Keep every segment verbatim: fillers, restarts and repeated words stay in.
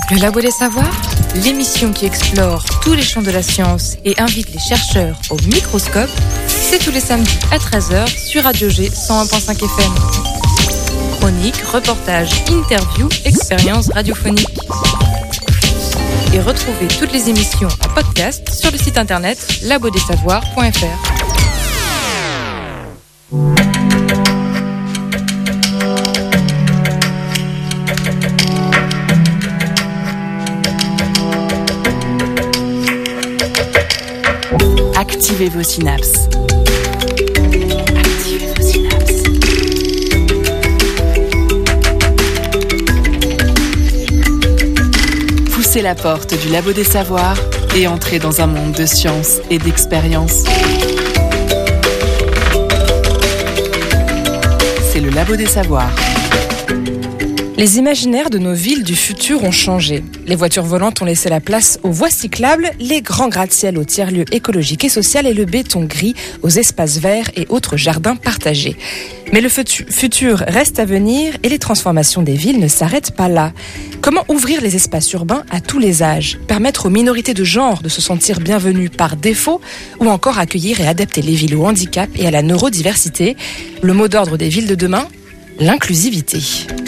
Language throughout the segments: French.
Le Labo des Savoirs, l'émission qui explore tous les champs de la science et invite les chercheurs au microscope, c'est tous les samedis à treize heures sur Radio G cent un virgule cinq F M. Chroniques, reportages, interviews, expériences radiophoniques. Et retrouvez toutes les émissions en podcast sur le site internet labo des savoirs point f r. Activez vos synapses. Activez vos synapses. Poussez la porte du Labo des Savoirs et entrez dans un monde de science et d'expérience. C'est le Labo des Savoirs. Les imaginaires de nos villes du futur ont changé. Les voitures volantes ont laissé la place aux voies cyclables, les grands gratte-ciel aux tiers-lieux écologiques et sociaux et le béton gris aux espaces verts et autres jardins partagés. Mais le futur reste à venir et les transformations des villes ne s'arrêtent pas là. Comment ouvrir les espaces urbains à tous les âges, permettre aux minorités de genre de se sentir bienvenues par défaut ou encore accueillir et adapter les villes au handicap et à la neurodiversité? Le mot d'ordre des villes de demain, l'inclusivité.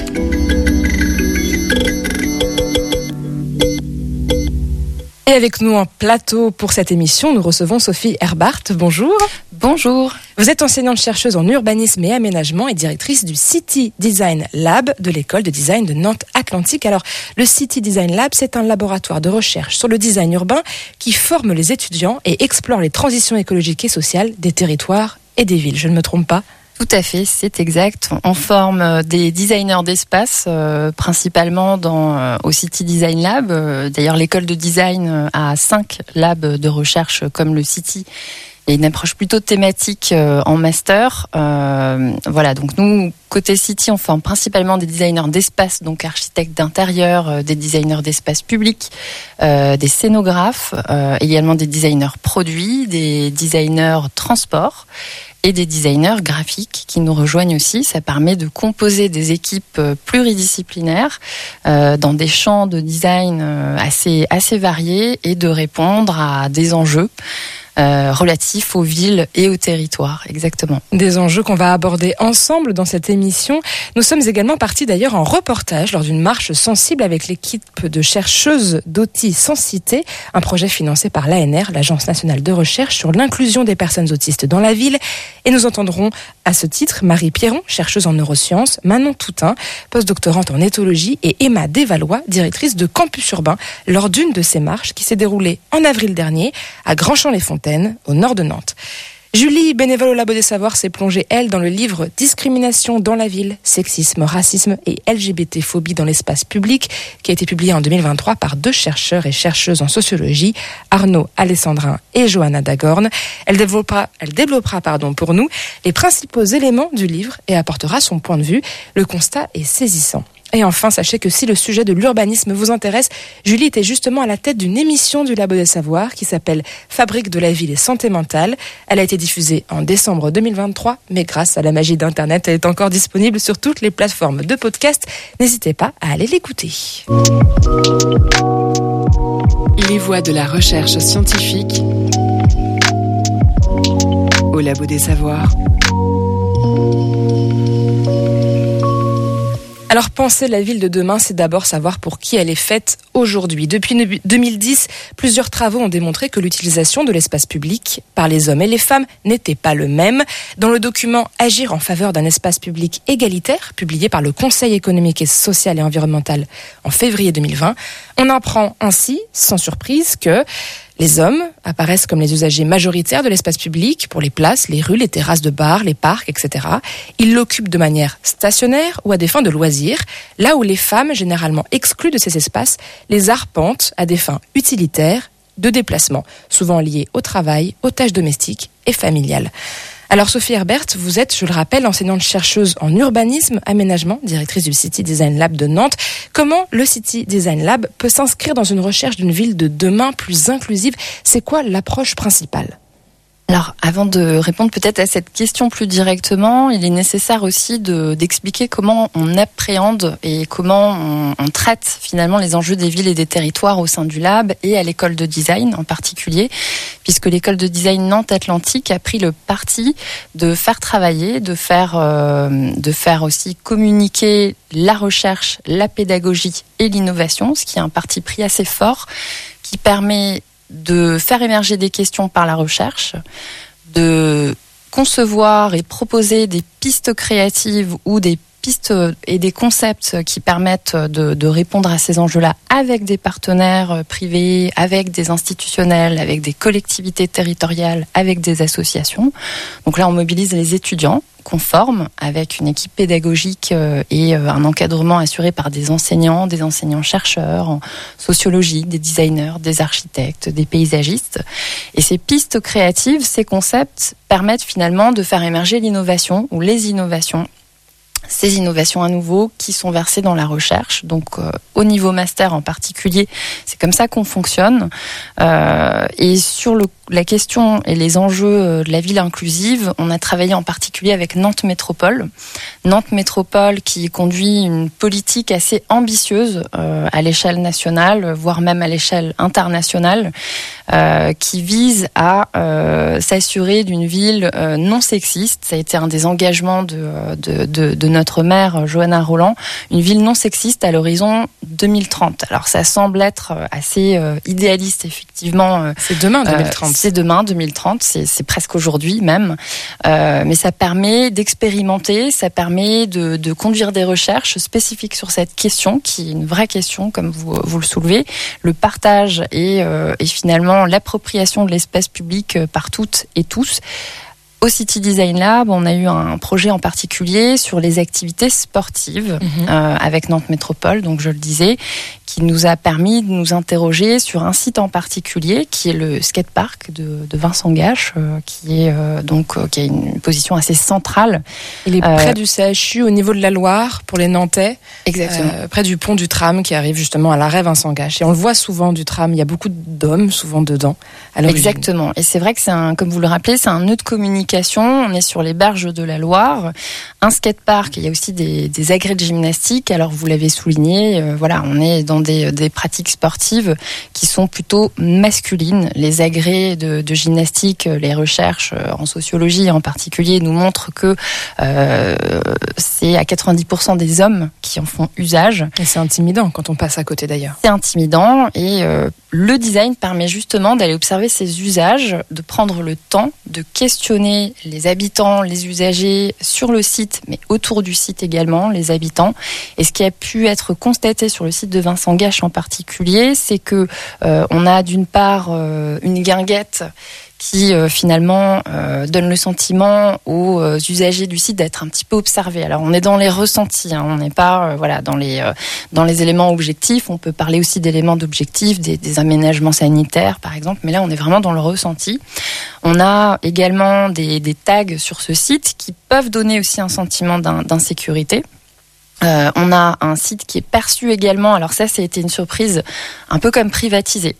Et avec nous en plateau pour cette émission, nous recevons Sophie Herbart. Bonjour. Bonjour. Vous êtes enseignante-chercheuse en urbanisme et aménagement et directrice du City Design Lab de l'école de design de Nantes-Atlantique. Alors, le City Design Lab, c'est un laboratoire de recherche sur le design urbain qui forme les étudiants et explore les transitions écologiques et sociales des territoires et des villes. Je ne me trompe pas? Tout à fait, c'est exact. On forme des designers d'espace, euh, principalement dans, euh, au City Design Lab. Euh, d'ailleurs, l'école de design a cinq labs de recherche comme le City et une approche plutôt thématique euh, en master. Euh, voilà, donc nous, côté City, on forme principalement des designers d'espace, donc architectes d'intérieur, euh, des designers d'espace public, euh, des scénographes, euh, également des designers produits, des designers transport et des designers graphiques qui nous rejoignent aussi. Ça permet de composer des équipes pluridisciplinaires euh, dans des champs de design assez, assez variés et de répondre à des enjeux Euh, relatifs aux villes et aux territoires, exactement. Des enjeux qu'on va aborder ensemble dans cette émission. Nous sommes également partis d'ailleurs en reportage lors d'une marche sensible avec l'équipe de chercheuses d'Autis sans cité, un projet financé par l'A N R, l'Agence nationale de recherche sur l'inclusion des personnes autistes dans la ville. Et nous entendrons à ce titre Marie Pierron, chercheuse en neurosciences, Manon Toutain, postdoctorante en éthologie, et Emma Desvalois, directrice de Campus Urbain, lors d'une de ces marches qui s'est déroulée en avril dernier à Grandchamp-les-Fontaines, au nord de Nantes. Julie, bénévole au Labo des Savoirs, s'est plongée, elle, dans le livre « Discrimination dans la ville, sexisme, racisme et L G B T-phobie dans l'espace public » qui a été publié en deux mille vingt-trois par deux chercheurs et chercheuses en sociologie, Arnaud Alessandrin et Johanna Dagorn. Elle développera, elle développera pardon, pour nous les principaux éléments du livre et apportera son point de vue. Le constat est saisissant. Et enfin, sachez que si le sujet de l'urbanisme vous intéresse, Julie était justement à la tête d'une émission du Labo des Savoirs qui s'appelle Fabrique de la ville et santé mentale. Elle a été diffusée en décembre deux mille vingt-trois, mais grâce à la magie d'Internet, elle est encore disponible sur toutes les plateformes de podcast. N'hésitez pas à aller l'écouter. Les voix de la recherche scientifique au Labo des Savoirs. Alors penser la ville de demain, c'est d'abord savoir pour qui elle est faite aujourd'hui. Depuis deux mille dix, plusieurs travaux ont démontré que l'utilisation de l'espace public par les hommes et les femmes n'était pas le même. Dans le document « Agir en faveur d'un espace public égalitaire », publié par le Conseil économique et social et environnemental en février deux mille vingt, on apprend ainsi, sans surprise, que les hommes apparaissent comme les usagers majoritaires de l'espace public pour les places, les rues, les terrasses de bars, les parcs, et cetera. Ils l'occupent de manière stationnaire ou à des fins de loisirs, là où les femmes, généralement exclues de ces espaces, les arpentent à des fins utilitaires, de déplacement, souvent liées au travail, aux tâches domestiques et familiales. Alors Sophie Herbart, vous êtes, je le rappelle, enseignante-chercheuse en urbanisme, aménagement, directrice du City Design Lab de Nantes. Comment le City Design Lab peut s'inscrire dans une recherche d'une ville de demain plus inclusive? C'est quoi l'approche principale? Alors, avant de répondre peut-être à cette question plus directement, il est nécessaire aussi de, d'expliquer comment on appréhende et comment on, on traite finalement les enjeux des villes et des territoires au sein du lab et à l'école de design en particulier, puisque l'école de design Nantes Atlantique a pris le parti de faire travailler, de faire, euh, de faire aussi communiquer la recherche, la pédagogie et l'innovation, ce qui est un parti pris assez fort qui permet de faire émerger des questions par la recherche, de concevoir et proposer des pistes créatives ou des pistes et des concepts qui permettent de, de répondre à ces enjeux-là avec des partenaires privés, avec des institutionnels, avec des collectivités territoriales, avec des associations. Donc là, on mobilise les étudiants qu'on forme avec une équipe pédagogique et un encadrement assuré par des enseignants, des enseignants-chercheurs en sociologie, des designers, des architectes, des paysagistes. Et ces pistes créatives, ces concepts permettent finalement de faire émerger l'innovation ou les innovations. Ces innovations à nouveau qui sont versées dans la recherche, donc euh, au niveau master en particulier, c'est comme ça qu'on fonctionne. Euh, et sur le, la question et les enjeux de la ville inclusive, on a travaillé en particulier avec Nantes Métropole. Nantes Métropole qui conduit une politique assez ambitieuse euh, à l'échelle nationale, voire même à l'échelle internationale, euh, qui vise à euh, s'assurer d'une ville euh, non sexiste. Ça a été un des engagements de, de, de, de notre maire Johanna Roland, une ville non sexiste à l'horizon deux mille trente. Alors ça semble être assez euh, idéaliste effectivement. Euh, c'est demain deux mille trente. Euh, c'est demain deux mille trente, c'est, c'est presque aujourd'hui même. Euh, mais ça permet d'expérimenter, ça permet de, de conduire des recherches spécifiques sur cette question qui est une vraie question comme vous, vous le soulevez. Le partage et, euh, et finalement l'appropriation de l'espace public par toutes et tous. Au City Design Lab, on a eu un projet en particulier sur les activités sportives mmh. euh, avec Nantes Métropole, donc je le disais, qui nous a permis de nous interroger sur un site en particulier qui est le skatepark de, de Vincent Gache, euh, qui est euh, donc euh, qui a une position assez centrale. Il est euh, près du C H U, au niveau de la Loire, pour les Nantais. Exactement. Euh, près du pont du tram qui arrive justement à l'arrêt Vincent Gache. Et on le voit souvent du tram, il y a beaucoup d'hommes souvent dedans. À Exactement. Et c'est vrai que c'est un, comme vous le rappelez, c'est un nœud de communication. On est sur les berges de la Loire. Un skatepark, il y a aussi des, des agrès de gymnastique. Alors vous l'avez souligné, euh, voilà, on est dans des, des pratiques sportives qui sont plutôt masculines. Les agrès de, de gymnastique, les recherches en sociologie en particulier nous montrent que euh, c'est à quatre-vingt-dix pour cent des hommes qui en font usage. Et c'est intimidant quand on passe à côté d'ailleurs. C'est intimidant et euh, le design permet justement d'aller observer ces usages, de prendre le temps de questionner les habitants, les usagers sur le site, mais autour du site également, les habitants. Et ce qui a pu être constaté sur le site de Vincent Gache en particulier, c'est que euh, on a d'une part euh, une guinguette qui euh, finalement euh, donne le sentiment aux euh, usagers du site d'être un petit peu observés. Alors on est dans les ressentis, hein, on n'est pas euh, voilà dans les euh, dans les éléments objectifs. On peut parler aussi d'éléments d'objectifs, des, des aménagements sanitaires par exemple, mais là on est vraiment dans le ressenti. On a également des, des tags sur ce site qui peuvent donner aussi un sentiment d'in, d'insécurité. Euh, on a un site qui est perçu également, alors ça, ça a été une surprise, un peu comme privatisé.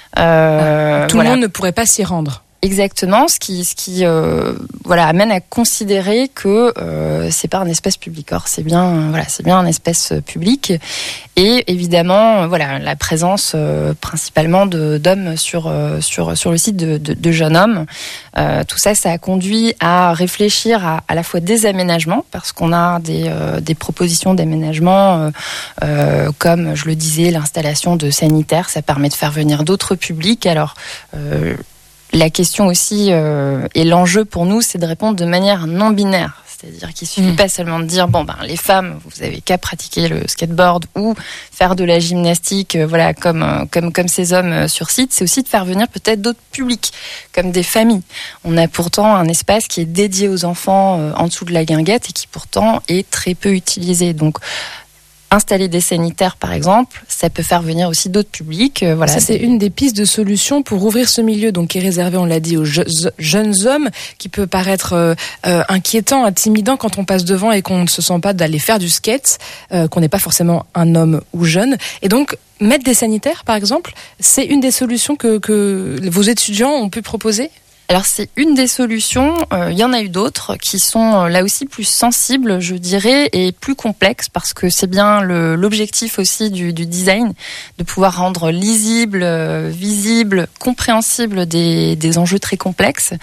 Euh, Tout voilà. le monde ne pourrait pas s'y rendre. Exactement, ce qui, ce qui euh, voilà, amène à considérer que euh, c'est pas un espace public. Or, c'est bien, voilà, c'est bien un espace public. Et évidemment, voilà, la présence euh, principalement de, d'hommes sur, euh, sur, sur le site de, de, de jeunes hommes. Euh, tout ça, ça a conduit à réfléchir à, à la fois des aménagements, parce qu'on a des, euh, des propositions d'aménagement, euh, euh, comme je le disais, l'installation de sanitaires, ça permet de faire venir d'autres publics. Alors, euh, la question aussi euh, et l'enjeu pour nous, c'est de répondre de manière non binaire. C'est-à-dire qu'il ne suffit mmh. pas seulement de dire bon ben les femmes, vous avez qu'à pratiquer le skateboard ou faire de la gymnastique, euh, voilà comme euh, comme comme ces hommes euh, sur site. C'est aussi de faire venir peut-être d'autres publics, comme des familles. On a pourtant un espace qui est dédié aux enfants euh, en dessous de la guinguette et qui pourtant est très peu utilisé. Donc installer des sanitaires, par exemple, ça peut faire venir aussi d'autres publics. Euh, voilà. Ça, c'est une des pistes de solution pour ouvrir ce milieu, donc qui est réservé, on l'a dit, aux je- jeunes hommes, qui peut paraître euh, euh, inquiétant, intimidant quand on passe devant et qu'on ne se sent pas d'aller faire du skate, euh, qu'on n'est pas forcément un homme ou jeune. Et donc, mettre des sanitaires, par exemple, c'est une des solutions que, que vos étudiants ont pu proposer ? Alors c'est une des solutions, euh, il y en a eu d'autres qui sont euh, là aussi plus sensibles, je dirais, et plus complexes, parce que c'est bien le, l'objectif aussi du, du design, de pouvoir rendre lisible, euh, visible, compréhensible des, des enjeux très complexes.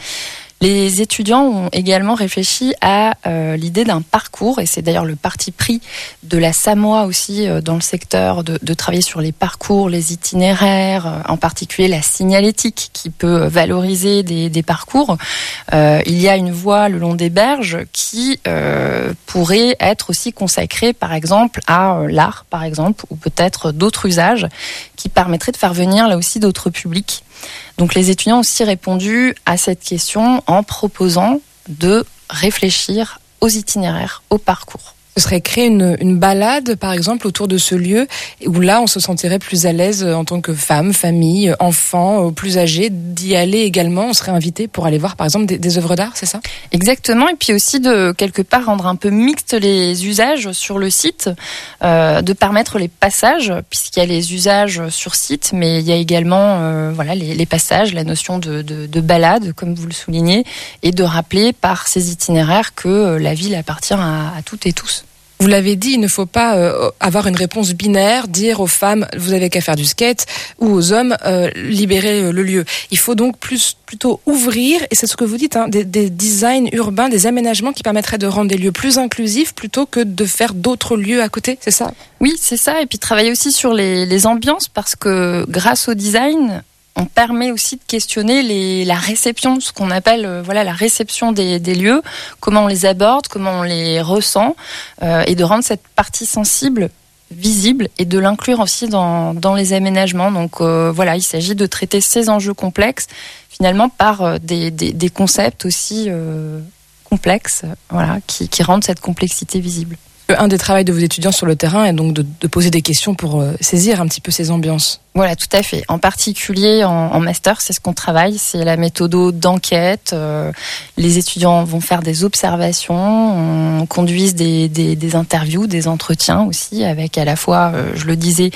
Les étudiants ont également réfléchi à euh, l'idée d'un parcours, et c'est d'ailleurs le parti pris de la Samoa aussi euh, dans le secteur, de, de travailler sur les parcours, les itinéraires, euh, en particulier la signalétique qui peut valoriser des, des parcours. Euh, il y a une voie le long des berges qui euh, pourrait être aussi consacrée par exemple à euh, l'art, par exemple, ou peut-être d'autres usages qui permettraient de faire venir là aussi d'autres publics. Donc les étudiants ont aussi répondu à cette question en proposant de réfléchir aux itinéraires, aux parcours. Ce serait créer une, une balade, par exemple, autour de ce lieu, où là, on se sentirait plus à l'aise en tant que femme, famille, enfant, plus âgé, d'y aller également. On serait invité pour aller voir, par exemple, des, des œuvres d'art, c'est ça ? Exactement, et puis aussi de, quelque part, rendre un peu mixte les usages sur le site, euh, de permettre les passages, puisqu'il y a les usages sur site, mais il y a également euh, voilà, les, les passages, la notion de, de, de balade, comme vous le soulignez, et de rappeler par ces itinéraires que la ville appartient à, à toutes et tous. Vous l'avez dit, il ne faut pas euh, avoir une réponse binaire, dire aux femmes « vous avez qu'à faire du skate » ou aux hommes euh, « libérer euh, le lieu ». Il faut donc plus plutôt ouvrir, et c'est ce que vous dites, hein, des, des designs urbains, des aménagements qui permettraient de rendre des lieux plus inclusifs plutôt que de faire d'autres lieux à côté, c'est ça ? Oui, c'est ça, et puis travailler aussi sur les, les ambiances, parce que grâce au design, on permet aussi de questionner les, la réception, ce qu'on appelle euh, voilà la réception des, des lieux, comment on les aborde, comment on les ressent, euh, et de rendre cette partie sensible visible et de l'inclure aussi dans, dans les aménagements. Donc euh, voilà, il s'agit de traiter ces enjeux complexes finalement par euh, des, des, des concepts aussi euh, complexes, voilà, qui, qui rendent cette complexité visible. Un des travaux de vos étudiants sur le terrain est donc de, de poser des questions pour euh, saisir un petit peu ces ambiances. Voilà, tout à fait. En particulier en, en master, c'est ce qu'on travaille, c'est la méthode d'enquête. Euh, les étudiants vont faire des observations, on conduise des, des, des interviews, des entretiens aussi, avec à la fois, euh, je le disais,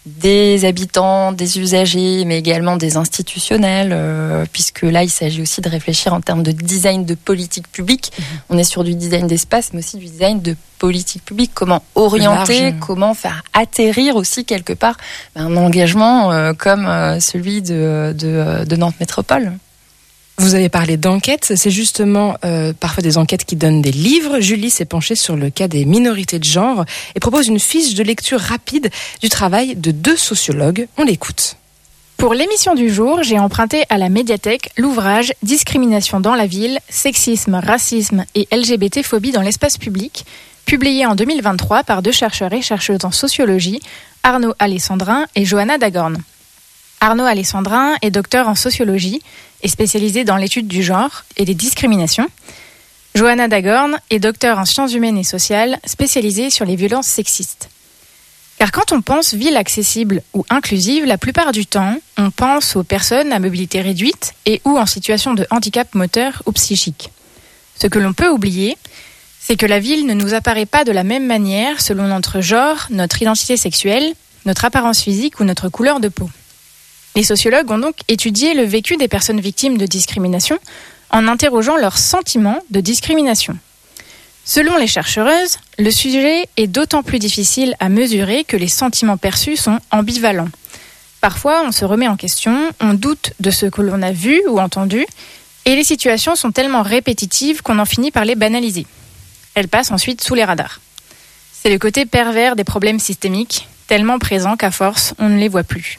des habitants, des usagers, mais également des institutionnels, euh, puisque là, il s'agit aussi de réfléchir en termes de design de politique publique. Mmh. On est sur du design d'espace, mais aussi du design de politique publique. Comment orienter, large. Comment faire atterrir aussi quelque part un engagement euh, comme euh, celui de, de, de Nantes Métropole. Vous avez parlé d'enquêtes, c'est justement euh, parfois des enquêtes qui donnent des livres. Julie s'est penchée sur le cas des minorités de genre et propose une fiche de lecture rapide du travail de deux sociologues. On l'écoute. Pour l'émission du jour, j'ai emprunté à la médiathèque l'ouvrage « Discrimination dans la ville, sexisme, racisme et L G B T-phobie dans l'espace public », publié en deux mille vingt-trois par deux chercheurs et chercheuses en sociologie, Arnaud Alessandrin et Johanna Dagorn. Arnaud Alessandrin est docteur en sociologie et spécialisé dans l'étude du genre et des discriminations. Johanna Dagorn est docteur en sciences humaines et sociales, spécialisée sur les violences sexistes. Car quand on pense ville accessible ou inclusive, la plupart du temps, on pense aux personnes à mobilité réduite et ou en situation de handicap moteur ou psychique. Ce que l'on peut oublier, c'est que la ville ne nous apparaît pas de la même manière selon notre genre, notre identité sexuelle, notre apparence physique ou notre couleur de peau. Les sociologues ont donc étudié le vécu des personnes victimes de discrimination en interrogeant leurs sentiments de discrimination. Selon les chercheuses, le sujet est d'autant plus difficile à mesurer que les sentiments perçus sont ambivalents. Parfois, on se remet en question, on doute de ce que l'on a vu ou entendu, et les situations sont tellement répétitives qu'on en finit par les banaliser. Elles passent ensuite sous les radars. C'est le côté pervers des problèmes systémiques, tellement présents qu'à force, on ne les voit plus.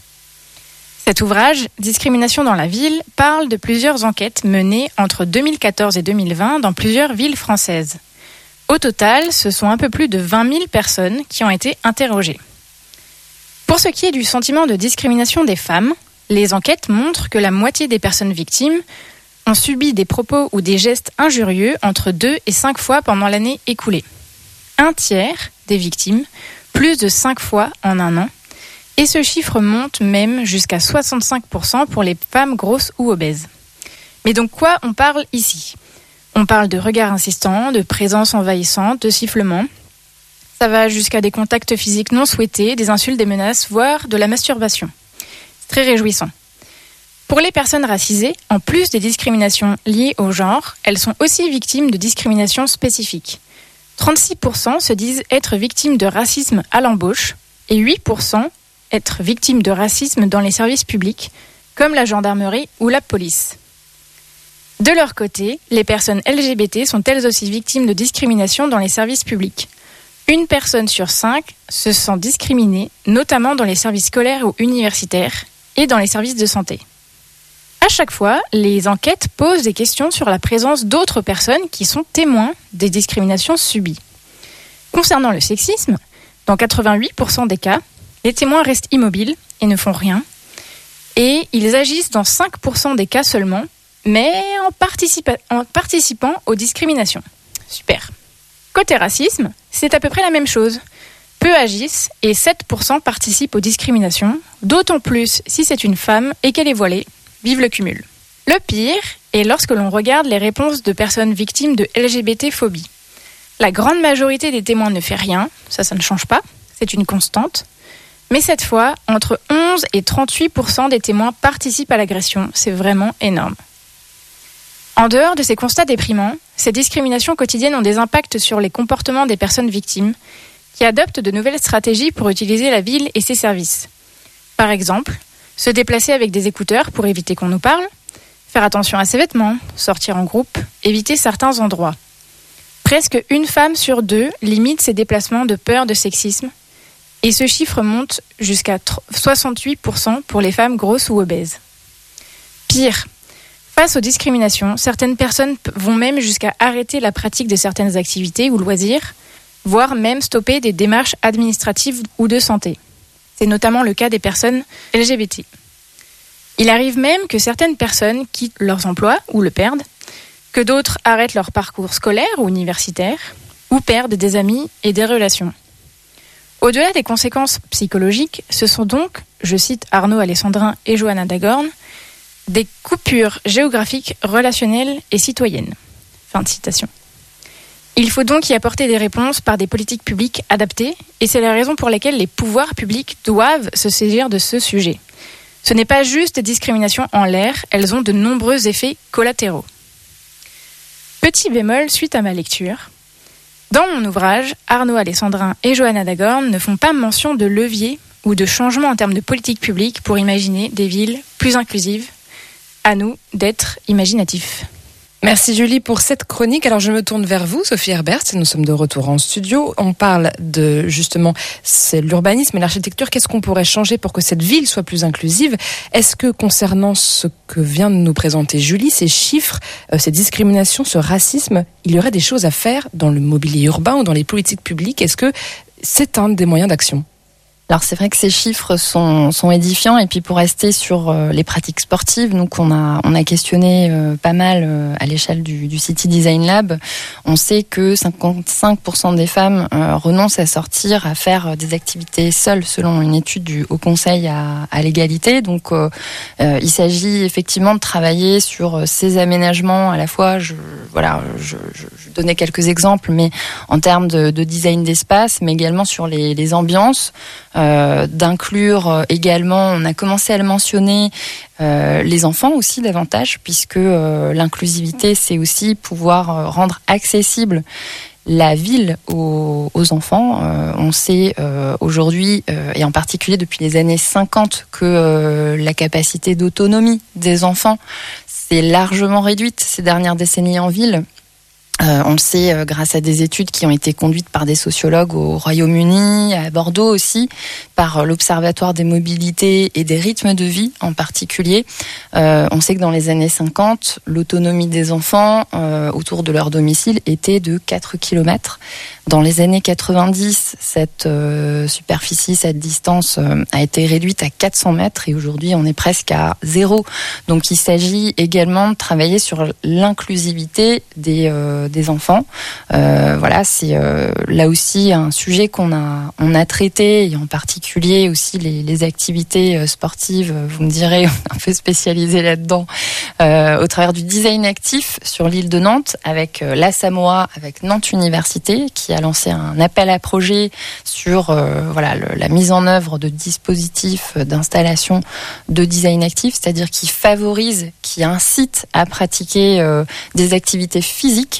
Cet ouvrage, Discrimination dans la ville, parle de plusieurs enquêtes menées entre deux mille quatorze et deux mille vingt dans plusieurs villes françaises. Au total, ce sont un peu plus de vingt mille personnes qui ont été interrogées. Pour ce qui est du sentiment de discrimination des femmes, les enquêtes montrent que la moitié des personnes victimes ont subi des propos ou des gestes injurieux entre deux et cinq fois pendant l'année écoulée. Un tiers des victimes, plus de cinq fois en un an, et ce chiffre monte même jusqu'à soixante-cinq pour cent pour les femmes grosses ou obèses. Mais donc quoi on parle ici ? On parle de regards insistants, de présence envahissante, de sifflements. Ça va jusqu'à des contacts physiques non souhaités, des insultes, des menaces, voire de la masturbation. C'est très réjouissant. Pour les personnes racisées, en plus des discriminations liées au genre, elles sont aussi victimes de discriminations spécifiques. trente-six pour cent se disent être victimes de racisme à l'embauche et huit pour cent être victimes de racisme dans les services publics, comme la gendarmerie ou la police. De leur côté, les personnes L G B T sont elles aussi victimes de discrimination dans les services publics. Une personne sur cinq se sent discriminée, notamment dans les services scolaires ou universitaires et dans les services de santé. À chaque fois, les enquêtes posent des questions sur la présence d'autres personnes qui sont témoins des discriminations subies. Concernant le sexisme, dans quatre-vingt-huit pour cent des cas, les témoins restent immobiles et ne font rien. Et ils agissent dans cinq pour cent des cas seulement, mais en, participa- en participant aux discriminations. Super. Côté racisme, c'est à peu près la même chose. Peu agissent et sept pour cent participent aux discriminations, d'autant plus si c'est une femme et qu'elle est voilée. Vive le cumul. Le pire est lorsque l'on regarde les réponses de personnes victimes de L G B T-phobie. La grande majorité des témoins ne fait rien, ça, ça ne change pas, c'est une constante. Mais cette fois, entre onze et trente-huit pour cent des témoins participent à l'agression, c'est vraiment énorme. En dehors de ces constats déprimants, ces discriminations quotidiennes ont des impacts sur les comportements des personnes victimes, qui adoptent de nouvelles stratégies pour utiliser la ville et ses services. Par exemple, se déplacer avec des écouteurs pour éviter qu'on nous parle, faire attention à ses vêtements, sortir en groupe, éviter certains endroits. Presque une femme sur deux limite ses déplacements de peur de sexisme, et ce chiffre monte jusqu'à soixante-huit pour cent pour les femmes grosses ou obèses. Pire, face aux discriminations, certaines personnes vont même jusqu'à arrêter la pratique de certaines activités ou loisirs, voire même stopper des démarches administratives ou de santé. C'est notamment le cas des personnes L G B T. Il arrive même que certaines personnes quittent leurs emplois ou le perdent, que d'autres arrêtent leur parcours scolaire ou universitaire, ou perdent des amis et des relations. Au-delà des conséquences psychologiques, ce sont donc, je cite Arnaud Alessandrin et Johanna Dagorn, des coupures géographiques, relationnelles et citoyennes. Fin de citation. Il faut donc y apporter des réponses par des politiques publiques adaptées, et c'est la raison pour laquelle les pouvoirs publics doivent se saisir de ce sujet. Ce n'est pas juste des discriminations en l'air, elles ont de nombreux effets collatéraux. Petit bémol suite à ma lecture. Dans mon ouvrage, Arnaud Alessandrin et Johanna Dagorn ne font pas mention de leviers ou de changements en termes de politique publique pour imaginer des villes plus inclusives. À nous d'être imaginatifs. Merci Julie pour cette chronique. Alors je me tourne vers vous, Sophie Herbert. Nous sommes de retour en studio. On parle de justement c'est l'urbanisme et l'architecture. Qu'est-ce qu'on pourrait changer pour que cette ville soit plus inclusive ? Est-ce que concernant ce que vient de nous présenter Julie, ces chiffres, euh, ces discriminations, ce racisme, il y aurait des choses à faire dans le mobilier urbain ou dans les politiques publiques ? Est-ce que c'est un des moyens d'action ? Alors c'est vrai que ces chiffres sont, sont édifiants, et puis pour rester sur euh, les pratiques sportives, donc on a on a questionné euh, pas mal euh, à l'échelle du, du City Design Lab. On sait que cinquante-cinq pour cent des femmes euh, renoncent à sortir, à faire des activités seules, selon une étude du Haut Conseil à, à l'égalité. Donc euh, euh, il s'agit effectivement de travailler sur ces aménagements. À la fois, je voilà, je, je, je donnais quelques exemples, mais en termes de, de design d'espace, mais également sur les, les ambiances. Euh, d'inclure également, on a commencé à le mentionner, euh, les enfants aussi davantage, puisque euh, l'inclusivité, c'est aussi pouvoir rendre accessible la ville aux, aux enfants. Euh, on sait euh, aujourd'hui, euh, et en particulier depuis les années cinquante, que euh, la capacité d'autonomie des enfants s'est largement réduite ces dernières décennies en ville. Euh, on le sait euh, grâce à des études qui ont été conduites par des sociologues au Royaume-Uni, à Bordeaux aussi, par euh, l'Observatoire des mobilités et des rythmes de vie en particulier. Euh, on sait que dans les années cinquante, l'autonomie des enfants euh, autour de leur domicile était de quatre kilomètres. Dans les années quatre-vingt-dix, cette euh, superficie, cette distance euh, a été réduite à quatre cents mètres, et aujourd'hui on est presque à zéro. Donc il s'agit également de travailler sur l'inclusivité des, euh, euh, des enfants. Euh, voilà, c'est euh, là aussi un sujet qu'on a on a traité, et en particulier aussi les, les activités sportives. Vous me direz, on est un peu spécialisé là-dedans, euh, au travers du design actif sur l'île de Nantes, avec euh, la Samoa, avec Nantes Université, qui a lancé un appel à projet sur euh, voilà le, la mise en œuvre de dispositifs d'installation de design actif, c'est-à-dire qui favorise, qui incite à pratiquer euh, des activités physiques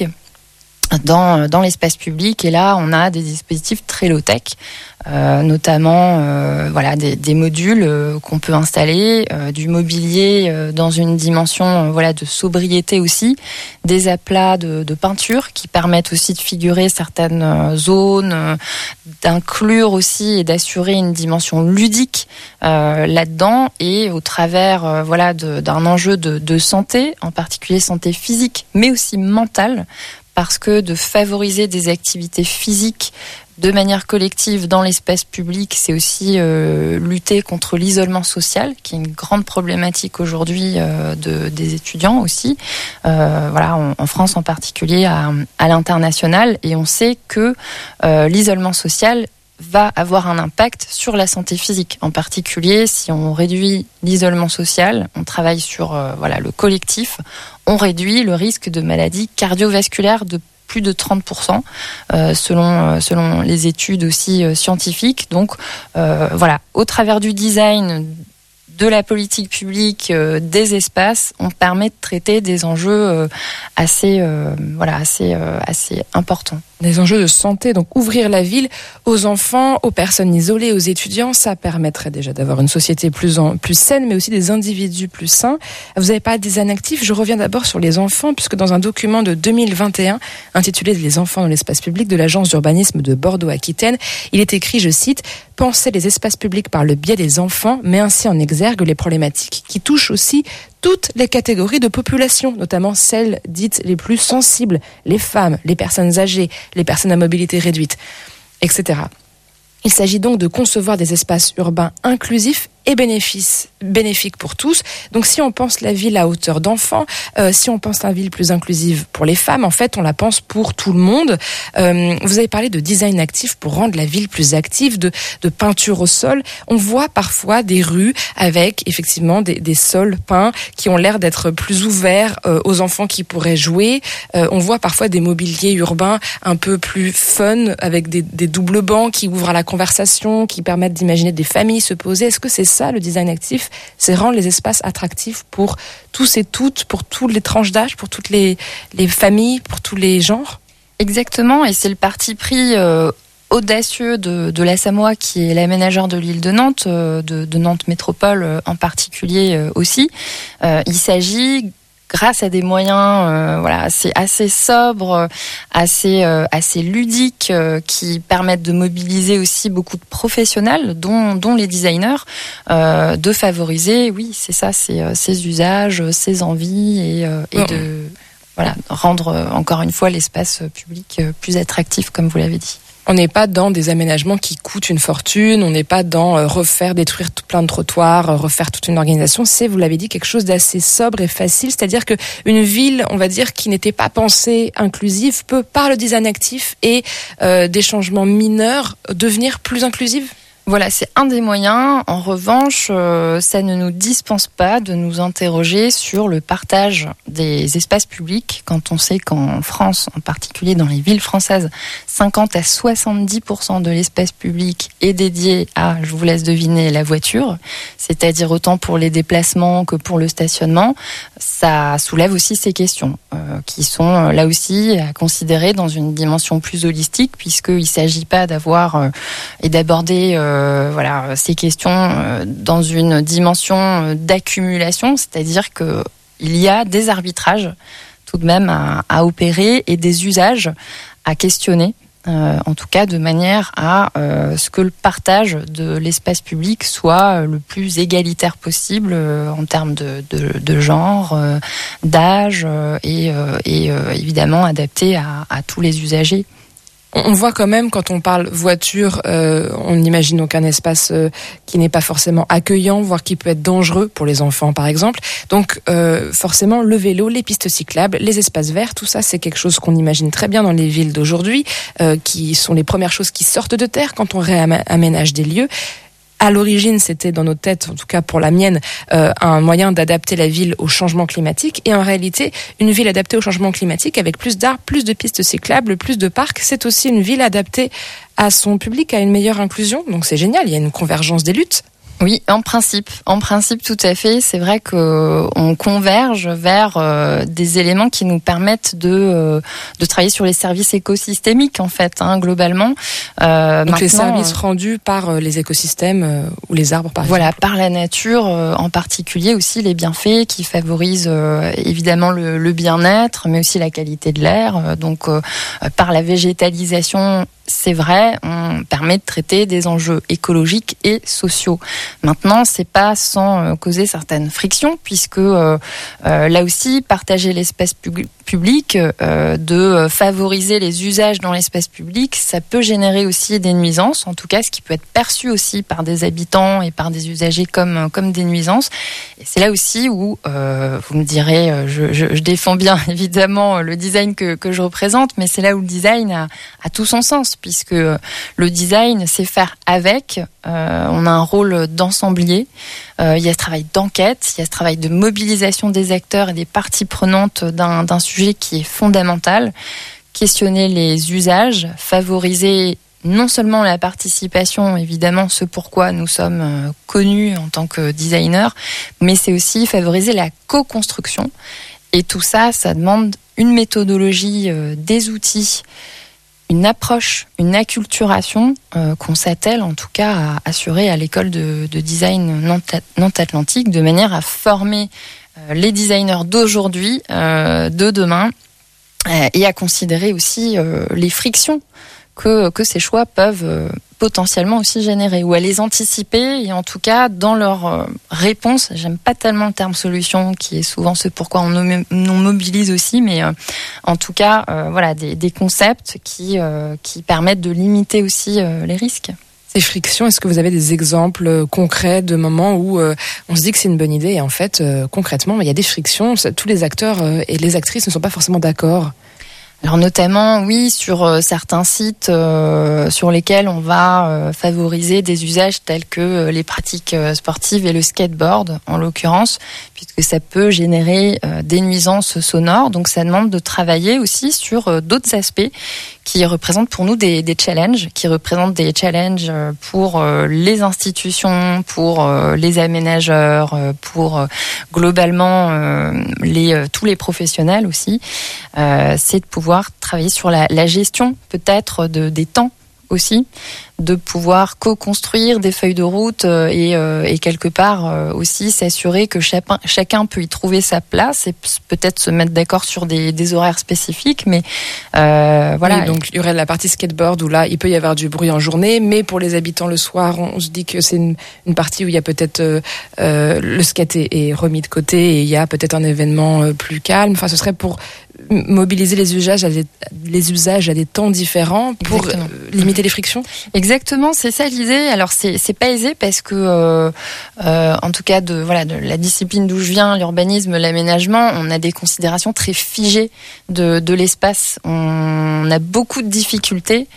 dans dans l'espace public. Et là, on a des dispositifs très low-tech, euh, notamment euh, voilà des, des modules euh, qu'on peut installer, euh, du mobilier euh, dans une dimension euh, voilà de sobriété aussi, des aplats de, de peinture qui permettent aussi de figurer certaines euh, zones, euh, d'inclure aussi et d'assurer une dimension ludique euh, là-dedans, et au travers euh, voilà de, d'un enjeu de, de santé, en particulier santé physique, mais aussi mentale. Parce que de favoriser des activités physiques de manière collective dans l'espace public, c'est aussi euh, lutter contre l'isolement social, qui est une grande problématique aujourd'hui euh, de, des étudiants aussi. Euh, voilà, on, en France en particulier, à, à l'international, et on sait que euh, l'isolement social va avoir un impact sur la santé physique. En particulier, si on réduit l'isolement social, on travaille sur euh, voilà le collectif, on réduit le risque de maladies cardiovasculaires de plus de trente pour cent euh, selon euh, selon les études aussi euh, scientifiques. Donc euh, voilà, au travers du design, de la politique publique, euh, des espaces, on permet de traiter des enjeux euh, assez euh, voilà assez euh, assez importants. Des enjeux de santé, donc ouvrir la ville aux enfants, aux personnes isolées, aux étudiants, ça permettrait déjà d'avoir une société plus en, plus saine, mais aussi des individus plus sains. Vous avez parlé des inactifs, je reviens d'abord sur les enfants, puisque dans un document de deux mille vingt et un, intitulé « Les enfants dans l'espace public » de l'agence d'urbanisme de Bordeaux-Aquitaine, il est écrit, je cite, « Penser les espaces publics par le biais des enfants met ainsi en exergue les problématiques qui touchent aussi toutes les catégories de population, notamment celles dites les plus sensibles, les femmes, les personnes âgées, les personnes à mobilité réduite, et cetera. Il s'agit donc de concevoir des espaces urbains inclusifs et bénéfices, bénéfiques pour tous. Donc si on pense la ville à hauteur d'enfants, euh, si on pense la ville plus inclusive pour les femmes, en fait on la pense pour tout le monde. Euh, vous avez parlé de design actif pour rendre la ville plus active, de, de peinture au sol. On voit parfois des rues avec effectivement des, des sols peints qui ont l'air d'être plus ouverts euh, aux enfants qui pourraient jouer. Euh, on voit parfois des mobiliers urbains un peu plus fun avec des, des doubles bancs qui ouvrent à la conversation, qui permettent d'imaginer des familles se poser. Est-ce que c'est ça le design actif, c'est rendre les espaces attractifs pour tous et toutes, pour toutes les tranches d'âge, pour toutes les, les familles, pour tous les genres? Exactement, et c'est le parti pris euh, audacieux de, de la Samoa, qui est l'aménageur de l'île de Nantes, euh, de, de Nantes Métropole euh, en particulier euh, aussi. Euh, il s'agit, grâce à des moyens euh, voilà assez assez sobres, assez euh, assez ludiques, euh, qui permettent de mobiliser aussi beaucoup de professionnels, dont dont les designers, euh, de favoriser, oui c'est ça, c'est euh, ces usages, ces envies, et euh, et de voilà rendre euh, encore une fois l'espace public euh, plus attractif, comme vous l'avez dit. On n'est pas dans des aménagements qui coûtent une fortune, on n'est pas dans euh, refaire, détruire tout plein de trottoirs, euh, refaire toute une organisation. C'est, vous l'avez dit, quelque chose d'assez sobre et facile. C'est-à-dire que une ville, on va dire, qui n'était pas pensée inclusive, peut, par le design actif et euh, des changements mineurs, devenir plus inclusive. Voilà, c'est un des moyens. En revanche, euh, ça ne nous dispense pas de nous interroger sur le partage des espaces publics, quand on sait qu'en France, en particulier dans les villes françaises, cinquante à soixante-dix pour cent de l'espace public est dédié à, je vous laisse deviner, la voiture, c'est-à-dire autant pour les déplacements que pour le stationnement. Ça soulève aussi ces questions, euh, qui sont là aussi à considérer dans une dimension plus holistique, puisqu'il ne s'agit pas d'avoir euh, et d'aborder euh, Euh, voilà, ces questions euh, dans une dimension d'accumulation, c'est-à-dire que il y a des arbitrages tout de même à, à opérer et des usages à questionner, euh, en tout cas de manière à euh, ce que le partage de l'espace public soit le plus égalitaire possible euh, en termes de, de, de genre, euh, d'âge euh, et, euh, et euh, évidemment adapté à, à tous les usagers. On voit quand même, quand on parle voiture, euh, on imagine donc un espace euh, qui n'est pas forcément accueillant, voire qui peut être dangereux pour les enfants, par exemple. Donc, euh, forcément, le vélo, les pistes cyclables, les espaces verts, tout ça, c'est quelque chose qu'on imagine très bien dans les villes d'aujourd'hui, euh, qui sont les premières choses qui sortent de terre quand on réaménage des lieux. À l'origine, c'était dans nos têtes, en tout cas pour la mienne, euh, un moyen d'adapter la ville au changement climatique. Et en réalité, une ville adaptée au changement climatique, avec plus d'arbres, plus de pistes cyclables, plus de parcs, c'est aussi une ville adaptée à son public, à une meilleure inclusion. Donc c'est génial, il y a une convergence des luttes. Oui, en principe, en principe tout à fait. C'est vrai que on converge vers euh, des éléments qui nous permettent de euh, de travailler sur les services écosystémiques en fait, hein, globalement. Euh, Donc les services euh, rendus par euh, les écosystèmes euh, ou les arbres par voilà, exemple. Voilà, par la nature, euh, en particulier aussi les bienfaits qui favorisent euh, évidemment le, le bien-être, mais aussi la qualité de l'air. Euh, donc euh, par la végétalisation. C'est vrai, on permet de traiter des enjeux écologiques et sociaux. Maintenant, c'est pas sans causer certaines frictions, puisque euh, euh, là aussi, partager l'espace public, public euh, de favoriser les usages dans l'espace public, ça peut générer aussi des nuisances, en tout cas, ce qui peut être perçu aussi par des habitants et par des usagers comme comme des nuisances. Et c'est là aussi où, euh, vous me direz, je, je, je défends bien évidemment le design que, que je représente, mais c'est là où le design a, a tout son sens, puisque le design, c'est faire avec. Euh, on a un rôle d'ensemblier. Euh, il y a ce travail d'enquête, il y a ce travail de mobilisation des acteurs et des parties prenantes d'un, d'un sujet qui est fondamental. Questionner les usages, favoriser non seulement la participation, évidemment, ce pourquoi nous sommes connus en tant que designers, mais c'est aussi favoriser la co-construction. Et tout ça, ça demande une méthodologie, euh, des outils, une approche, une acculturation euh, qu'on s'attelle en tout cas à assurer à l'école de, de design Nantes-Atlantique, de manière à former euh, les designers d'aujourd'hui, euh, de demain, euh, et à considérer aussi euh, les frictions que, que ces choix peuvent euh, potentiellement aussi générer, ou à les anticiper, et en tout cas dans leur euh, réponse, j'aime pas tellement le terme solution, qui est souvent ce pourquoi on nous mobilise aussi, mais euh, en tout cas, euh, voilà, des, des concepts qui, euh, qui permettent de limiter aussi euh, les risques. Ces frictions, est-ce que vous avez des exemples concrets de moments où euh, on se dit que c'est une bonne idée, et en fait, euh, concrètement, il y a des frictions, ça, tous les acteurs euh, et les actrices ne sont pas forcément d'accord? Alors notamment, oui, sur euh, certains sites euh, sur lesquels on va euh, favoriser des usages tels que euh, les pratiques euh, sportives et le skateboard, en l'occurrence, puisque ça peut générer euh, des nuisances sonores. Donc ça demande de travailler aussi sur euh, d'autres aspects qui représentent pour nous des, des challenges, qui représentent des challenges pour euh, les institutions, pour euh, les aménageurs, euh, pour euh, globalement euh, les, euh, tous les professionnels aussi. Euh, c'est de pouvoir travailler sur la, la gestion peut-être de, des temps aussi, de pouvoir co-construire des feuilles de route et, euh, et quelque part euh, aussi s'assurer que chacun, chacun peut y trouver sa place et peut-être se mettre d'accord sur des, des horaires spécifiques, mais euh, voilà. Oui, donc il y aurait la partie skateboard où là il peut y avoir du bruit en journée, mais pour les habitants le soir, on, on se dit que c'est une, une partie où il y a peut-être euh, euh, le skate est, est remis de côté et il y a peut-être un événement euh, plus calme. Enfin, ce serait pour mobiliser les usages à des, les usages à des temps différents pour Exactement. limiter les frictions. Exactement, c'est ça l'idée. Alors c'est c'est pas aisé parce que euh, euh, en tout cas de voilà de la discipline d'où je viens, l'urbanisme, l'aménagement, on a des considérations très figées de de l'espace. On a beaucoup de difficultés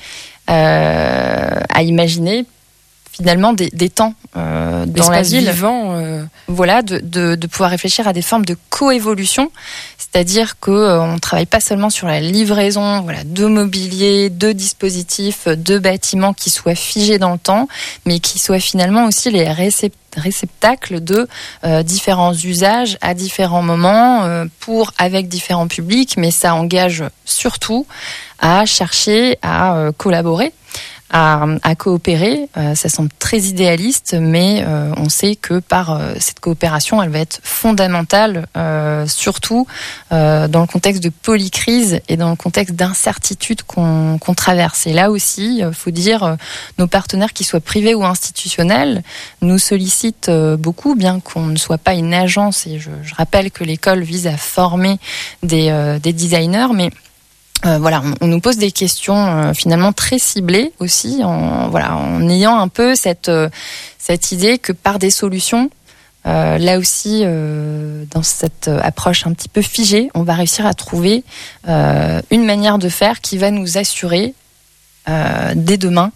euh, à imaginer finalement des, des temps euh, dans la ville, vivant, euh... voilà, de, de, de pouvoir réfléchir à des formes de coévolution, c'est-à-dire que euh, on travaille pas seulement sur la livraison, voilà, de mobilier, de dispositifs, de bâtiments qui soient figés dans le temps, mais qui soient finalement aussi les réceptacles réceptacles de euh, différents usages à différents moments euh, pour avec différents publics, mais ça engage surtout à chercher à euh, collaborer. À, à coopérer. Euh, ça semble très idéaliste, mais euh, on sait que par euh, cette coopération, elle va être fondamentale, euh, surtout euh, dans le contexte de polycrise et dans le contexte d'incertitude qu'on, qu'on traverse. Et là aussi, il faut dire, euh, nos partenaires, qu'ils soient privés ou institutionnels, nous sollicitent euh, beaucoup, bien qu'on ne soit pas une agence. Et je, je rappelle que l'école vise à former des, euh, des designers, mais Euh, voilà, on, on nous pose des questions euh, finalement très ciblées aussi, en voilà, en ayant un peu cette euh, cette idée que par des solutions, euh, là aussi, euh, dans cette approche un petit peu figée, on va réussir à trouver euh, une manière de faire qui va nous assurer euh, dès demain.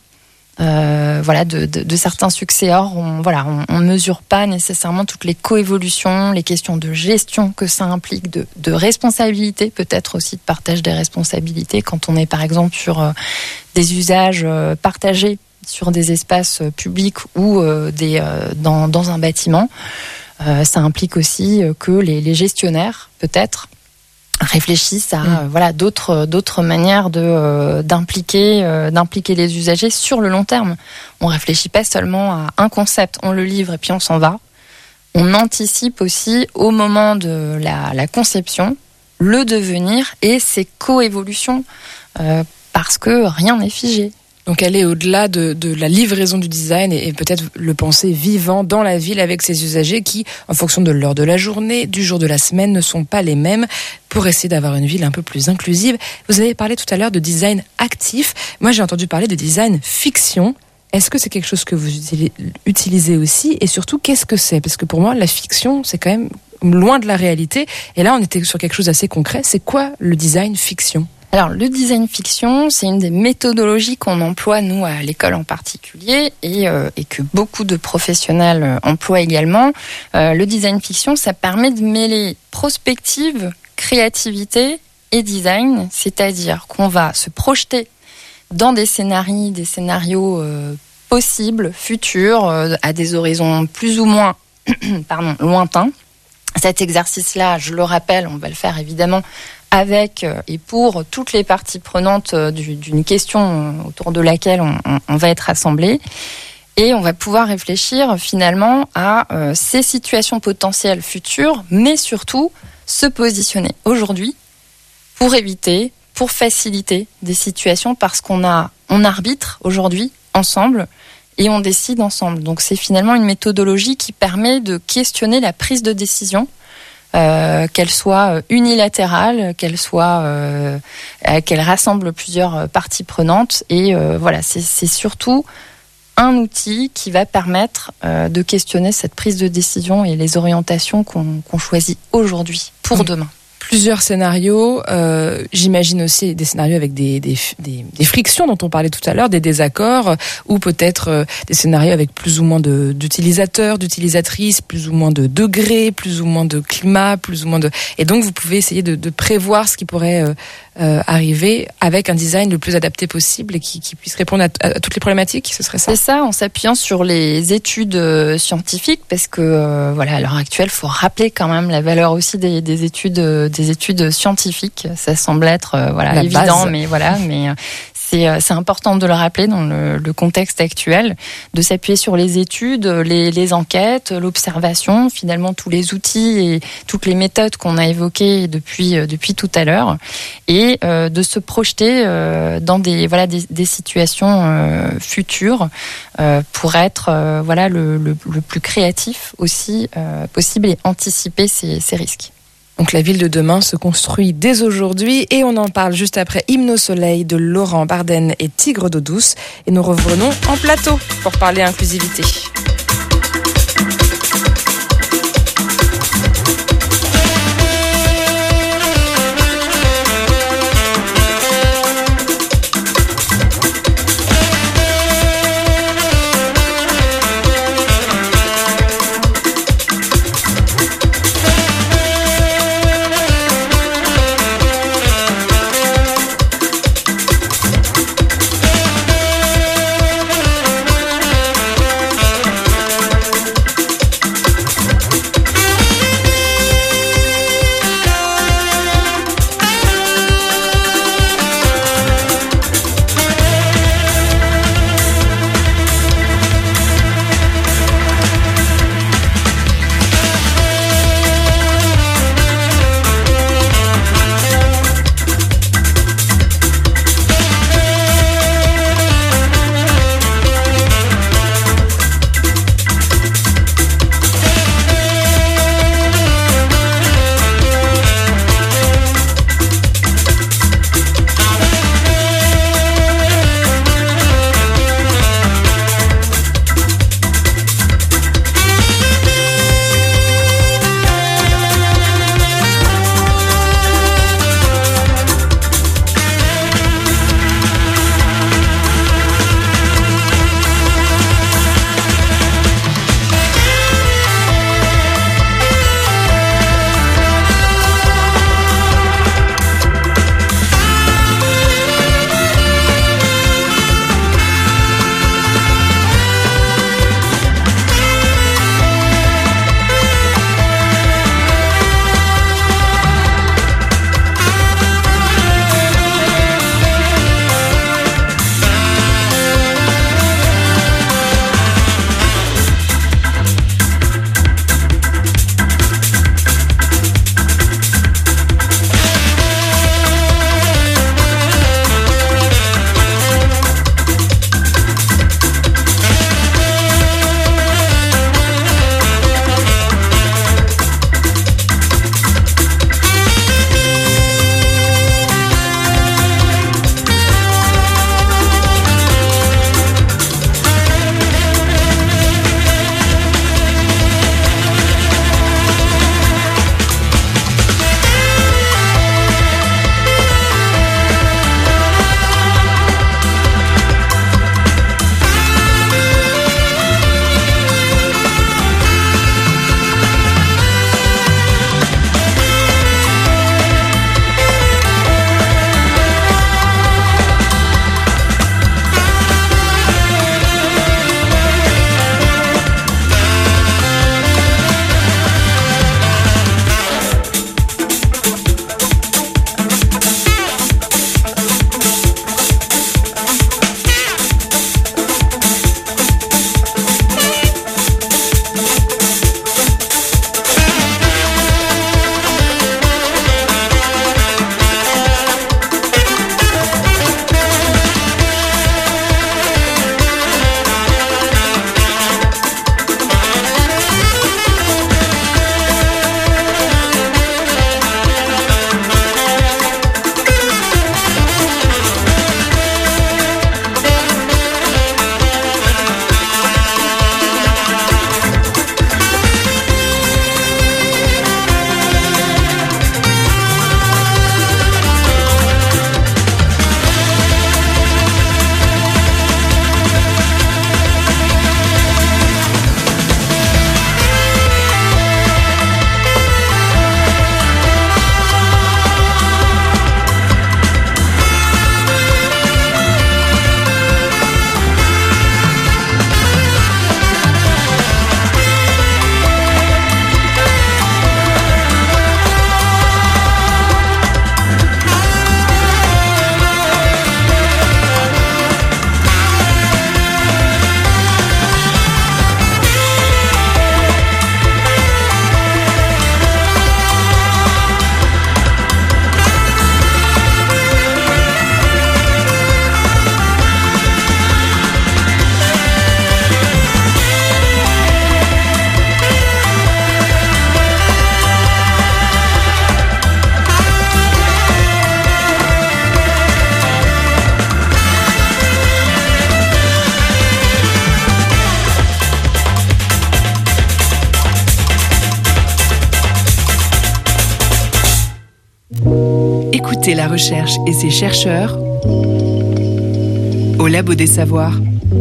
Euh, voilà, de, de, de certains succès. Or, on, voilà, on, on mesure pas nécessairement toutes les coévolutions, les questions de gestion que ça implique, de, de responsabilité, peut-être aussi de partage des responsabilités quand on est par exemple sur euh, des usages euh, partagés sur des espaces euh, publics ou euh, des, euh, dans, dans un bâtiment. Euh, ça implique aussi euh, que les, les gestionnaires, peut-être, réfléchissent à mmh. euh, voilà d'autres d'autres manières de euh, d'impliquer euh, d'impliquer les usagers sur le long terme. On réfléchit pas seulement à un concept, on le livre et puis on s'en va. On anticipe aussi au moment de la, la conception le devenir et ses coévolutions euh, parce que rien n'est figé. Donc elle est au-delà de, de la livraison du design et, et peut-être le penser vivant dans la ville avec ses usagers qui, en fonction de l'heure de la journée, du jour de la semaine, ne sont pas les mêmes pour essayer d'avoir une ville un peu plus inclusive. Vous avez parlé tout à l'heure de design actif. Moi, j'ai entendu parler de design fiction. Est-ce que c'est quelque chose que vous utilisez aussi? Et surtout, qu'est-ce que c'est? Parce que pour moi, la fiction, c'est quand même loin de la réalité. Et là, on était sur quelque chose d'assez concret. C'est quoi le design fiction? Alors, le design fiction, c'est une des méthodologies qu'on emploie, nous, à l'école en particulier, et, euh, et que beaucoup de professionnels emploient également. Euh, le design fiction, ça permet de mêler prospective, créativité et design, c'est-à-dire qu'on va se projeter dans des scénarios, des scénarios euh, possibles, futurs, euh, à des horizons plus ou moins pardon, lointains. Cet exercice-là, je le rappelle, on va le faire évidemment avec et pour toutes les parties prenantes d'une question autour de laquelle on, on, on va être assemblés. Et on va pouvoir réfléchir finalement à euh, ces situations potentielles futures, mais surtout se positionner aujourd'hui pour éviter, pour faciliter des situations parce qu'on a, on arbitre aujourd'hui ensemble et on décide ensemble. Donc c'est finalement une méthodologie qui permet de questionner la prise de décision, Euh, qu'elle soit unilatérale, qu'elle soit, euh, qu'elle rassemble plusieurs parties prenantes. Et euh, voilà, c'est, c'est surtout un outil qui va permettre euh, de questionner cette prise de décision et les orientations qu'on, qu'on choisit aujourd'hui pour mmh. demain. Plusieurs scénarios, euh, j'imagine aussi des scénarios avec des, des, des, des frictions dont on parlait tout à l'heure, des désaccords, ou peut-être euh, des scénarios avec plus ou moins de, d'utilisateurs, d'utilisatrices, plus ou moins de degrés, plus ou moins de climat, plus ou moins de... Et donc vous pouvez essayer de, de prévoir ce qui pourrait euh, euh, arriver avec un design le plus adapté possible et qui, qui puisse répondre à, à toutes les problématiques, ce serait ça? C'est ça, en s'appuyant sur les études euh, scientifiques, parce que euh, voilà, à l'heure actuelle, il faut rappeler quand même la valeur aussi des, des études euh, des études scientifiques. Ça semble être euh, voilà la évident, base. mais voilà, mais euh, c'est c'est important de le rappeler dans le, le contexte actuel, de s'appuyer sur les études, les, les enquêtes, l'observation, finalement tous les outils et toutes les méthodes qu'on a évoquées depuis euh, depuis tout à l'heure, et euh, de se projeter euh, dans des voilà des, des situations euh, futures euh, pour être euh, voilà le, le, le plus créatif aussi euh, possible et anticiper ces, ces risques. Donc la ville de demain se construit dès aujourd'hui et on en parle juste après Hymne au soleil de Laurent Barden et Tigre d'eau douce. Et nous revenons en plateau pour parler inclusivité. Écoutez la recherche et ses chercheurs au Labo des Savoirs.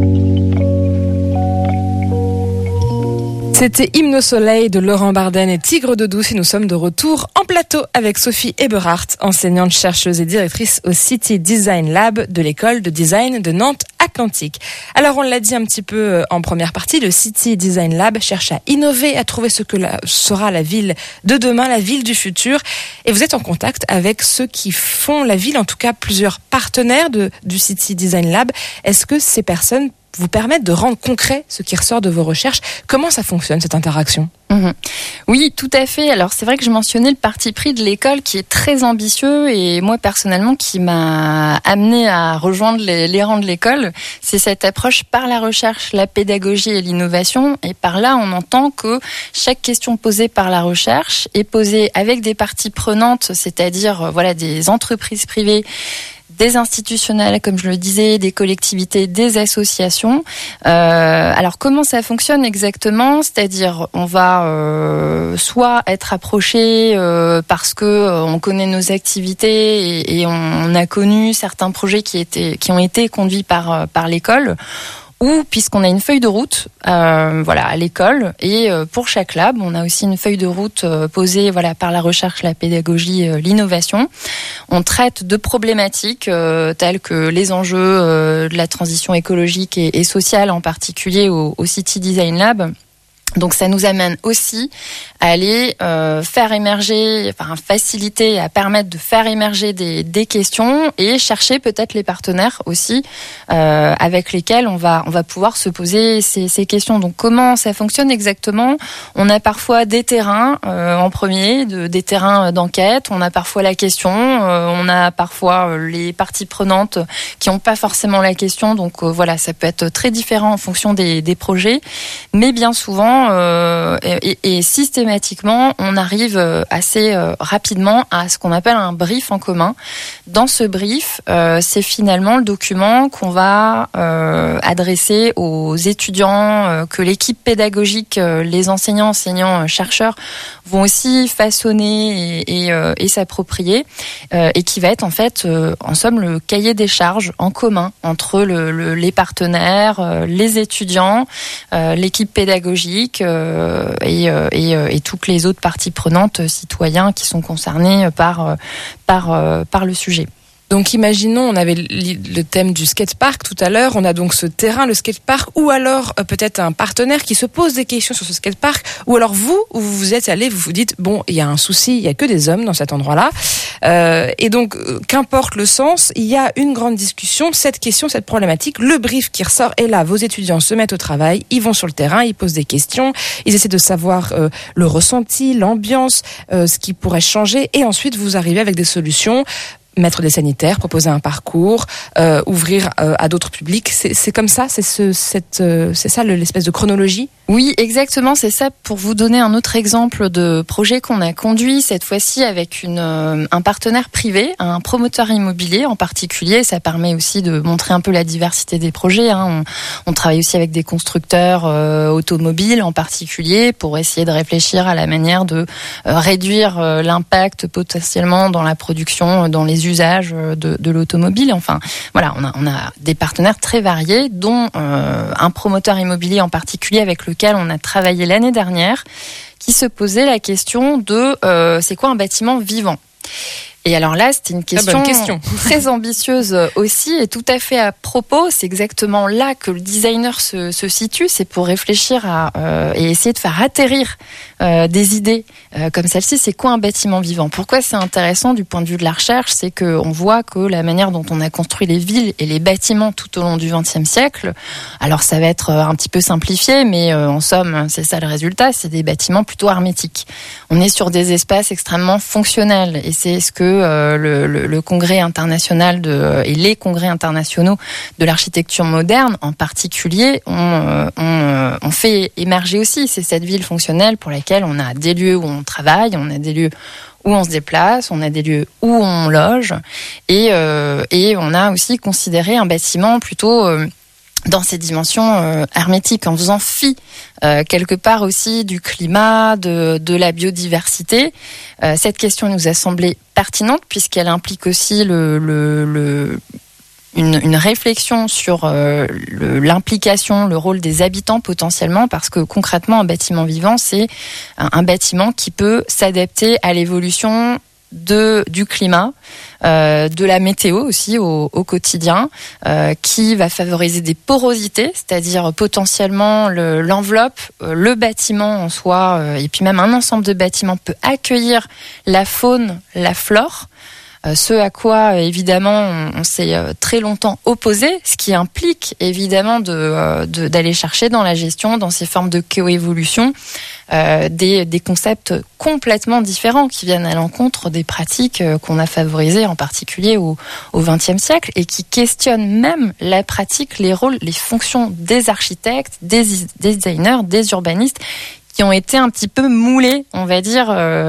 C'était Hymne au soleil de Laurent Barden et Tigre de Douce et nous sommes de retour en plateau avec Sophie Eberhardt, enseignante, chercheuse et directrice au City Design Lab de l'école de design de Nantes Atlantique. Alors on l'a dit un petit peu en première partie, le City Design Lab cherche à innover, à trouver ce que la, sera la ville de demain, la ville du futur. Et vous êtes en contact avec ceux qui font la ville, en tout cas plusieurs partenaires de, du City Design Lab. Est-ce que ces personnes vous permettre de rendre concret ce qui ressort de vos recherches? Comment ça fonctionne, cette interaction? Mmh. Oui, tout à fait. Alors, c'est vrai que je mentionnais le parti pris de l'école qui est très ambitieux et moi, personnellement, qui m'a amené à rejoindre les, les rangs de l'école. C'est cette approche par la recherche, la pédagogie et l'innovation. Et par là, on entend que chaque question posée par la recherche est posée avec des parties prenantes, c'est-à-dire, voilà, des entreprises privées, des institutionnels, comme je le disais, des collectivités, des associations. Euh, alors comment ça fonctionne exactement? C'est-à-dire, on va euh, soit être approché euh, parce que euh, on connaît nos activités et, et on, on a connu certains projets qui étaient, qui ont été conduits par par l'école. Ou puisqu'on a une feuille de route, euh, voilà, à l'école, et euh, pour chaque lab, on a aussi une feuille de route euh, posée, voilà, par la recherche, la pédagogie, euh, l'innovation. On traite de problématiques euh, telles que les enjeux euh, de la transition écologique et, et sociale, en particulier au, au City Design Lab. Donc ça nous amène aussi à aller euh, faire émerger, enfin faciliter, à permettre de faire émerger des, des questions et chercher peut-être les partenaires aussi euh, avec lesquels on va on va pouvoir se poser ces, ces questions. Donc comment ça fonctionne exactement? On a parfois des terrains euh, en premier, de, des terrains d'enquête. On a parfois la question. Euh, on a parfois les parties prenantes qui n'ont pas forcément la question. Donc euh, voilà, ça peut être très différent en fonction des, des projets, mais bien souvent Euh, et, et systématiquement, on arrive assez euh, rapidement à ce qu'on appelle un brief en commun. Dans ce brief, euh, c'est finalement le document qu'on va euh, adresser aux étudiants, euh, que l'équipe pédagogique, euh, les enseignants, enseignants, euh, chercheurs vont aussi façonner et, et, euh, et s'approprier, euh, et qui va être en fait, euh, en somme, le cahier des charges en commun entre le, le, les partenaires, euh, les étudiants, euh, l'équipe pédagogique, Euh, et, euh, et, euh, et toutes les autres parties prenantes, euh, citoyens qui sont concernés par, euh, par, euh, par le sujet. Donc imaginons, on avait le thème du skatepark tout à l'heure, on a donc ce terrain, le skatepark, ou alors euh, peut-être un partenaire qui se pose des questions sur ce skatepark, ou alors vous, où vous vous êtes allé, vous vous dites, bon, il y a un souci, il y a que des hommes dans cet endroit-là, euh, et donc euh, qu'importe le sens, il y a une grande discussion, cette question, cette problématique, le brief qui ressort est là, vos étudiants se mettent au travail, ils vont sur le terrain, ils posent des questions, ils essaient de savoir euh, le ressenti, l'ambiance, euh, ce qui pourrait changer, et ensuite vous arrivez avec des solutions. Mettre des sanitaires, proposer un parcours, euh, ouvrir euh, à d'autres publics. C'est, c'est comme ça, c'est, ce, cette, euh, c'est ça l'espèce de chronologie? Oui, exactement, c'est ça. Pour vous donner un autre exemple de projet qu'on a conduit, cette fois-ci avec une, euh, un partenaire privé, un promoteur immobilier en particulier. Ça permet aussi de montrer un peu la diversité des projets. Hein. On, on travaille aussi avec des constructeurs euh, automobiles en particulier pour essayer de réfléchir à la manière de euh, réduire euh, l'impact potentiellement dans la production, dans les usages de, de l'automobile. Enfin, voilà, on a, on a des partenaires très variés, dont euh, un promoteur immobilier en particulier avec lequel on a travaillé l'année dernière, qui se posait la question de euh, c'est quoi un bâtiment vivant? Et alors là, c'était une question, ah, question. très ambitieuse aussi et tout à fait à propos. C'est exactement là que le designer se, se situe. C'est pour réfléchir à euh, et essayer de faire atterrir euh, des idées euh, comme celle-ci. C'est quoi un bâtiment vivant? Pourquoi c'est intéressant du point de vue de la recherche? C'est que on voit que la manière dont on a construit les villes et les bâtiments tout au long du vingtième siècle, alors ça va être un petit peu simplifié, mais euh, en somme, c'est ça le résultat. C'est des bâtiments plutôt hermétiques. On est sur des espaces extrêmement fonctionnels et c'est ce que Euh, le, le, le congrès international de, et les congrès internationaux de l'architecture moderne en particulier ont, ont, ont fait émerger aussi. C'est cette ville fonctionnelle pour laquelle on a des lieux où on travaille, on a des lieux où on se déplace, on a des lieux où on loge et, euh, et on a aussi considéré un bâtiment plutôt... Euh, dans ces dimensions euh, hermétiques, en faisant fi euh, quelque part aussi du climat, de, de la biodiversité. Euh, cette question nous a semblé pertinente puisqu'elle implique aussi le, le, le, une, une réflexion sur euh, le, l'implication, le rôle des habitants potentiellement, parce que concrètement, un bâtiment vivant, c'est un, un bâtiment qui peut s'adapter à l'évolution de du climat, euh, de la météo aussi au, au quotidien, euh, qui va favoriser des porosités, c'est-à-dire potentiellement le, l'enveloppe, euh, le bâtiment en soi, euh, et puis même un ensemble de bâtiments peut accueillir la faune, la flore. Euh, ce à quoi, évidemment, on, on s'est euh, très longtemps opposé, ce qui implique, évidemment, de, euh, de, d'aller chercher dans la gestion, dans ces formes de coévolution, euh, des, des concepts complètement différents qui viennent à l'encontre des pratiques euh, qu'on a favorisées, en particulier au vingtième siècle, et qui questionnent même la pratique, les rôles, les fonctions des architectes, des, des designers, des urbanistes, qui ont été un petit peu moulés, on va dire.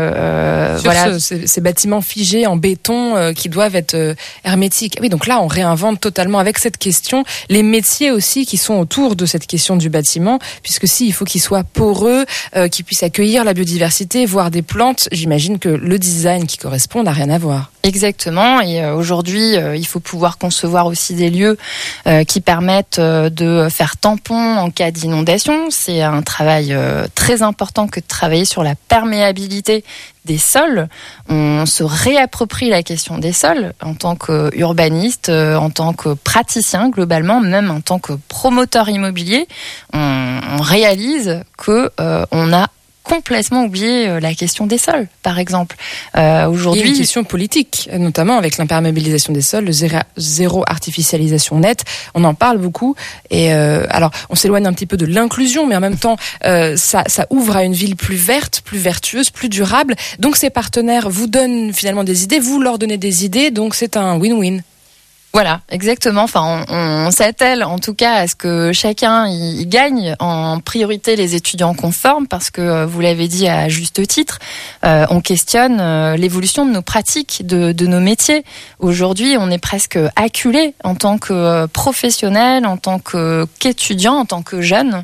Euh, Sur voilà. ce, ces, ces bâtiments figés en béton euh, qui doivent être euh, hermétiques. Oui, donc là, on réinvente totalement avec cette question les métiers aussi qui sont autour de cette question du bâtiment, puisque si il faut qu'il soit poreux, euh, qu'il puisse accueillir la biodiversité, voire des plantes, j'imagine que le design qui correspond n'a rien à voir. Exactement, et euh, aujourd'hui, euh, il faut pouvoir concevoir aussi des lieux euh, qui permettent euh, de faire tampon en cas d'inondation. C'est un travail euh, très important que de travailler sur la perméabilité des sols. On se réapproprie la question des sols en tant qu'urbaniste, euh, en tant que praticien globalement, même en tant que promoteur immobilier. On, on réalise que euh, on a complètement oublié la question des sols, par exemple. Euh, aujourd'hui, il y a une question politique, notamment avec l'imperméabilisation des sols, le zéro, zéro artificialisation nette. On en parle beaucoup. Et euh, alors, on s'éloigne un petit peu de l'inclusion, mais en même temps, euh, ça, ça ouvre à une ville plus verte, plus vertueuse, plus durable. Donc, ces partenaires vous donnent finalement des idées, vous leur donnez des idées, donc c'est un win-win. Voilà, exactement. Enfin, on, on s'attelle en tout cas à ce que chacun y, y gagne, en priorité les étudiants conformes, parce que vous l'avez dit à juste titre, euh, on questionne euh, l'évolution de nos pratiques, de, de nos métiers. Aujourd'hui, on est presque acculé en tant que professionnel, en tant que qu'étudiant, en tant que jeune,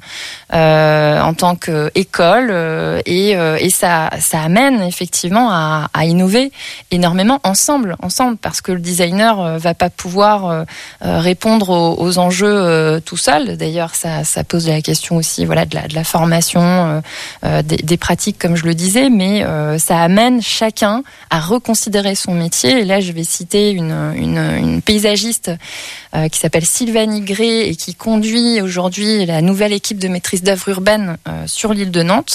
euh, en tant qu'école, euh, et, euh, et ça, ça amène effectivement à, à innover énormément ensemble, ensemble, parce que le designer euh, va pas pouvoir Euh, répondre aux, aux enjeux euh, tout seul. D'ailleurs, ça, ça pose la question aussi, voilà, de la, de la formation, euh, euh, des, des pratiques, comme je le disais, mais euh, ça amène chacun à reconsidérer son métier. Et là, je vais citer une, une, une paysagiste euh, qui s'appelle Sylvanie Gray et qui conduit aujourd'hui la nouvelle équipe de maîtrise d'œuvre urbaine euh, sur l'île de Nantes,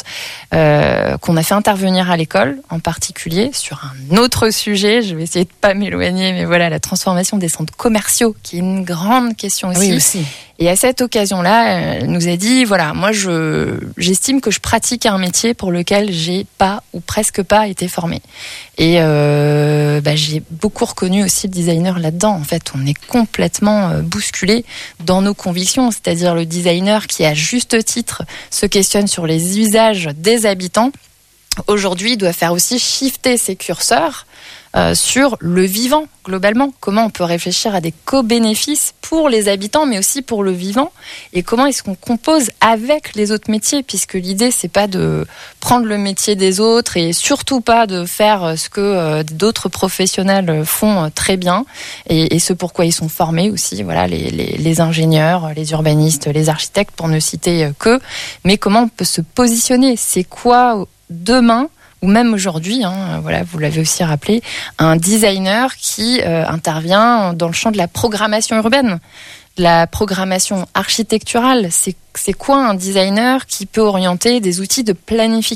euh, qu'on a fait intervenir à l'école, en particulier sur un autre sujet. Je vais essayer de pas m'éloigner, mais voilà, la transformation des centres commerciaux, qui est une grande question aussi. Oui, aussi. Et à cette occasion-là, elle nous a dit, voilà, moi, je, j'estime que je pratique un métier pour lequel j'ai pas ou presque pas été formée. Et euh, bah, j'ai beaucoup reconnu aussi le designer là-dedans. En fait, on est complètement bousculé dans nos convictions, c'est-à-dire le designer qui, à juste titre, se questionne sur les usages des habitants. Aujourd'hui, doit faire aussi shifter ses curseurs euh, sur le vivant, globalement. Comment on peut réfléchir à des co-bénéfices pour les habitants, mais aussi pour le vivant, et comment est-ce qu'on compose avec les autres métiers, puisque l'idée, c'est pas de prendre le métier des autres, et surtout pas de faire ce que euh, d'autres professionnels font très bien, et, et ce pourquoi ils sont formés aussi, voilà, les, les, les ingénieurs, les urbanistes, les architectes, pour ne citer que, mais comment on peut se positionner, c'est quoi demain, ou même aujourd'hui, hein, voilà, vous l'avez aussi rappelé, un designer qui euh, intervient dans le champ de la programmation urbaine, de la programmation architecturale. C'est, c'est quoi un designer qui peut orienter des outils de planification ?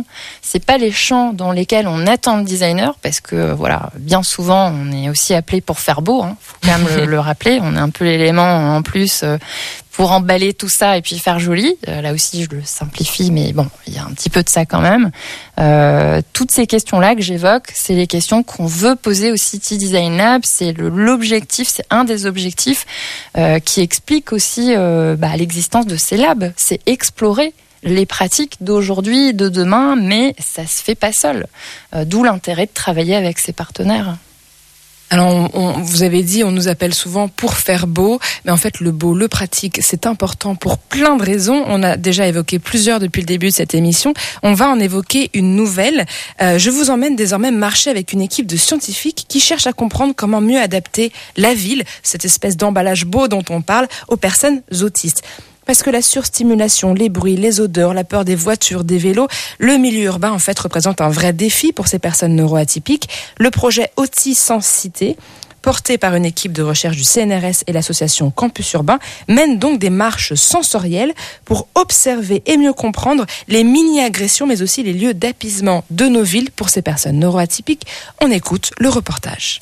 C'est pas les champs dans lesquels on attend le designer, parce que voilà, bien souvent, on est aussi appelé pour faire beau, hein, faut quand même le, le rappeler. On est un peu l'élément en plus euh, pour emballer tout ça et puis faire joli. Euh, là aussi, je le simplifie, mais bon, il y a un petit peu de ça quand même. Euh, toutes ces questions-là que j'évoque, c'est les questions qu'on veut poser au City Design Lab. C'est le, l'objectif, c'est un des objectifs euh, qui explique aussi euh, bah, l'existence de ces labs. C'est explorer les pratiques d'aujourd'hui, de demain, mais ça se fait pas seul. Euh, d'où l'intérêt de travailler avec ses partenaires. Alors, on, on, vous avez dit, on nous appelle souvent pour faire beau, mais en fait, le beau, le pratique, c'est important pour plein de raisons. On a déjà évoqué plusieurs depuis le début de cette émission. On va en évoquer une nouvelle. Euh, je vous emmène désormais marcher avec une équipe de scientifiques qui cherchent à comprendre comment mieux adapter la ville, cette espèce d'emballage beau dont on parle, aux personnes autistes. Parce que la surstimulation, les bruits, les odeurs, la peur des voitures, des vélos, le milieu urbain en fait représente un vrai défi pour ces personnes neuroatypiques. Le projet Autisensité, porté par une équipe de recherche du C N R S et l'association Campus Urbain, mène donc des marches sensorielles pour observer et mieux comprendre les mini-agressions mais aussi les lieux d'apaisement de nos villes pour ces personnes neuroatypiques. On écoute le reportage.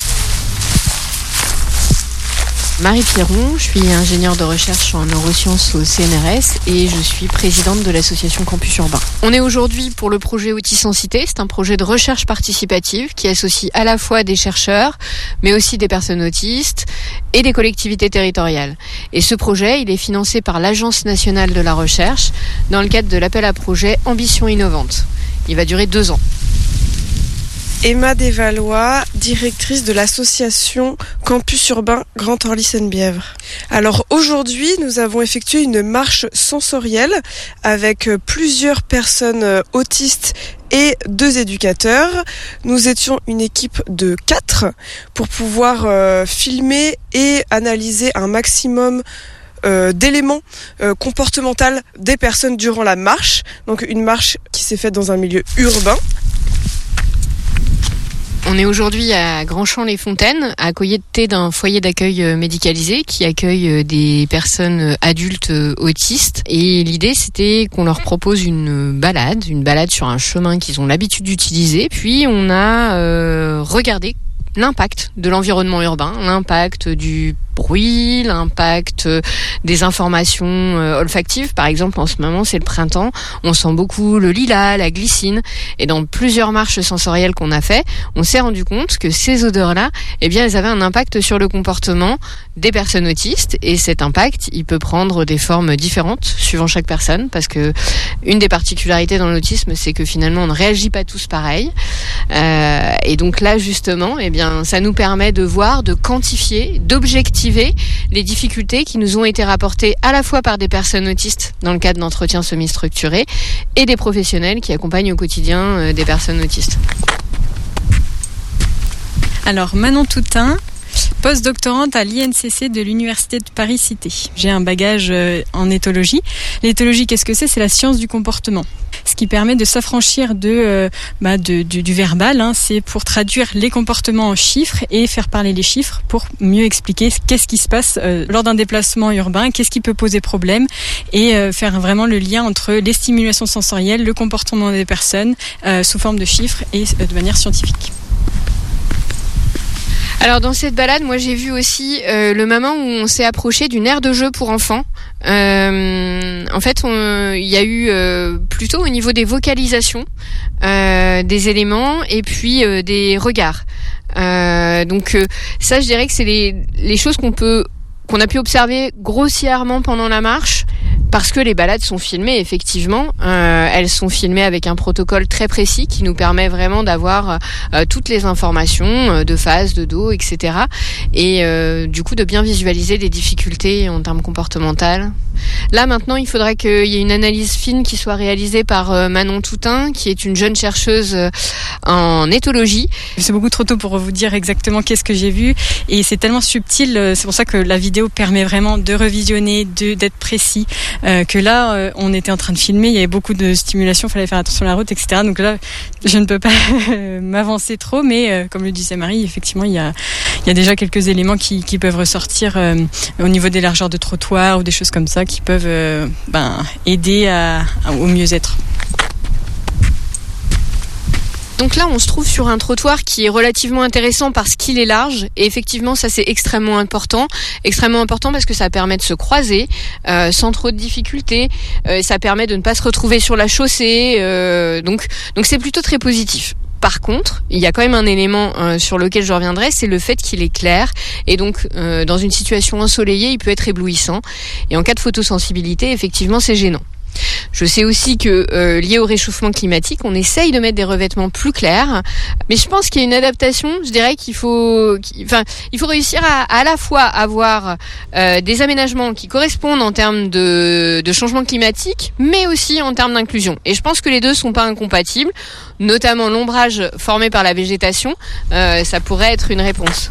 Marie Pierron, je suis ingénieure de recherche en neurosciences au C N R S et je suis présidente de l'association Campus Urbain. On est aujourd'hui pour le projet Autisensité, c'est un projet de recherche participative qui associe à la fois des chercheurs, mais aussi des personnes autistes et des collectivités territoriales. Et ce projet, il est financé par l'Agence nationale de la recherche dans le cadre de l'appel à projet Ambition innovante. Il va durer deux ans. Emma Desvalois, directrice de l'association Campus Urbain Grand Orly-Seine-Bièvre. Alors aujourd'hui, nous avons effectué une marche sensorielle avec plusieurs personnes autistes et deux éducateurs. Nous étions une équipe de quatre pour pouvoir euh, filmer et analyser un maximum Euh, d'éléments euh, comportementaux des personnes durant la marche. Donc une marche qui s'est faite dans un milieu urbain. On est aujourd'hui à Grandchamp-les-Fontaines, à côté d'un foyer d'accueil médicalisé qui accueille des personnes adultes autistes. Et l'idée, c'était qu'on leur propose une balade, une balade sur un chemin qu'ils ont l'habitude d'utiliser. Puis on a euh, regardé l'impact de l'environnement urbain, l'impact du bruit, l'impact des informations euh, olfactives. Par exemple, en ce moment, c'est le printemps, on sent beaucoup le lilas, la glycine. Et dans plusieurs marches sensorielles qu'on a fait, on s'est rendu compte que ces odeurs-là, eh bien, elles avaient un impact sur le comportement des personnes autistes. Et cet impact, il peut prendre des formes différentes suivant chaque personne, parce que une des particularités dans l'autisme, c'est que finalement, on ne réagit pas tous pareil. Euh, et donc là, justement, eh bien, ça nous permet de voir, de quantifier, d'objectiver les difficultés qui nous ont été rapportées à la fois par des personnes autistes dans le cadre d'entretiens semi-structurés et des professionnels qui accompagnent au quotidien des personnes autistes. Alors Manon Toutain, post-doctorante à l'I N C C de l'Université de Paris-Cité. J'ai un bagage en éthologie. L'éthologie, qu'est-ce que c'est ? C'est la science du comportement. Ce qui permet de s'affranchir de, euh, bah de, du, du verbal, hein, c'est pour traduire les comportements en chiffres et faire parler les chiffres pour mieux expliquer qu'est-ce qui se passe euh, lors d'un déplacement urbain, qu'est-ce qui peut poser problème et euh, faire vraiment le lien entre les stimulations sensorielles, le comportement des personnes euh, sous forme de chiffres et euh, de manière scientifique. Alors dans cette balade, moi j'ai vu aussi euh, le moment où on s'est approché d'une aire de jeu pour enfants. Euh, en fait, il y a eu euh, plutôt au niveau des vocalisations euh, des éléments et puis euh, des regards. Euh, donc euh, ça, je dirais que c'est les, les choses qu'on peut qu'on a pu observer grossièrement pendant la marche. Parce que les balades sont filmées, effectivement, euh, elles sont filmées avec un protocole très précis qui nous permet vraiment d'avoir euh, toutes les informations euh, de face, de dos, et cetera. Et euh, du coup de bien visualiser les difficultés en termes comportementaux. Là maintenant, il faudrait qu'il y ait une analyse fine qui soit réalisée par euh, Manon Toutain, qui est une jeune chercheuse euh, en éthologie. C'est beaucoup trop tôt pour vous dire exactement qu'est-ce que j'ai vu, et c'est tellement subtil. C'est pour ça que la vidéo permet vraiment de revisionner, de d'être précis. Euh, que là, euh, on était en train de filmer, il y avait beaucoup de stimulation, il fallait faire attention à la route, et cetera. Donc là, je ne peux pas m'avancer trop, mais euh, comme le disait Marie, effectivement, il y a, il y a déjà quelques éléments qui, qui peuvent ressortir euh, au niveau des largeurs de trottoir ou des choses comme ça qui peuvent euh, ben, aider à, à, au mieux-être. Donc là, on se trouve sur un trottoir qui est relativement intéressant parce qu'il est large. Et effectivement, ça, c'est extrêmement important. Extrêmement important parce que ça permet de se croiser euh, sans trop de difficultés. Euh, ça permet de ne pas se retrouver sur la chaussée. Euh, donc, donc c'est plutôt très positif. Par contre, il y a quand même un élément euh, sur lequel je reviendrai, c'est le fait qu'il est clair. Et donc, euh, dans une situation ensoleillée, il peut être éblouissant. Et en cas de photosensibilité, effectivement, c'est gênant. Je sais aussi que euh, lié au réchauffement climatique, on essaye de mettre des revêtements plus clairs, mais je pense qu'il y a une adaptation. Je dirais qu'il faut, qu'il, enfin, il faut réussir à à la fois avoir euh, des aménagements qui correspondent en termes de, de changement climatique, mais aussi en termes d'inclusion. Et je pense que les deux sont pas incompatibles, notamment l'ombrage formé par la végétation, euh, ça pourrait être une réponse.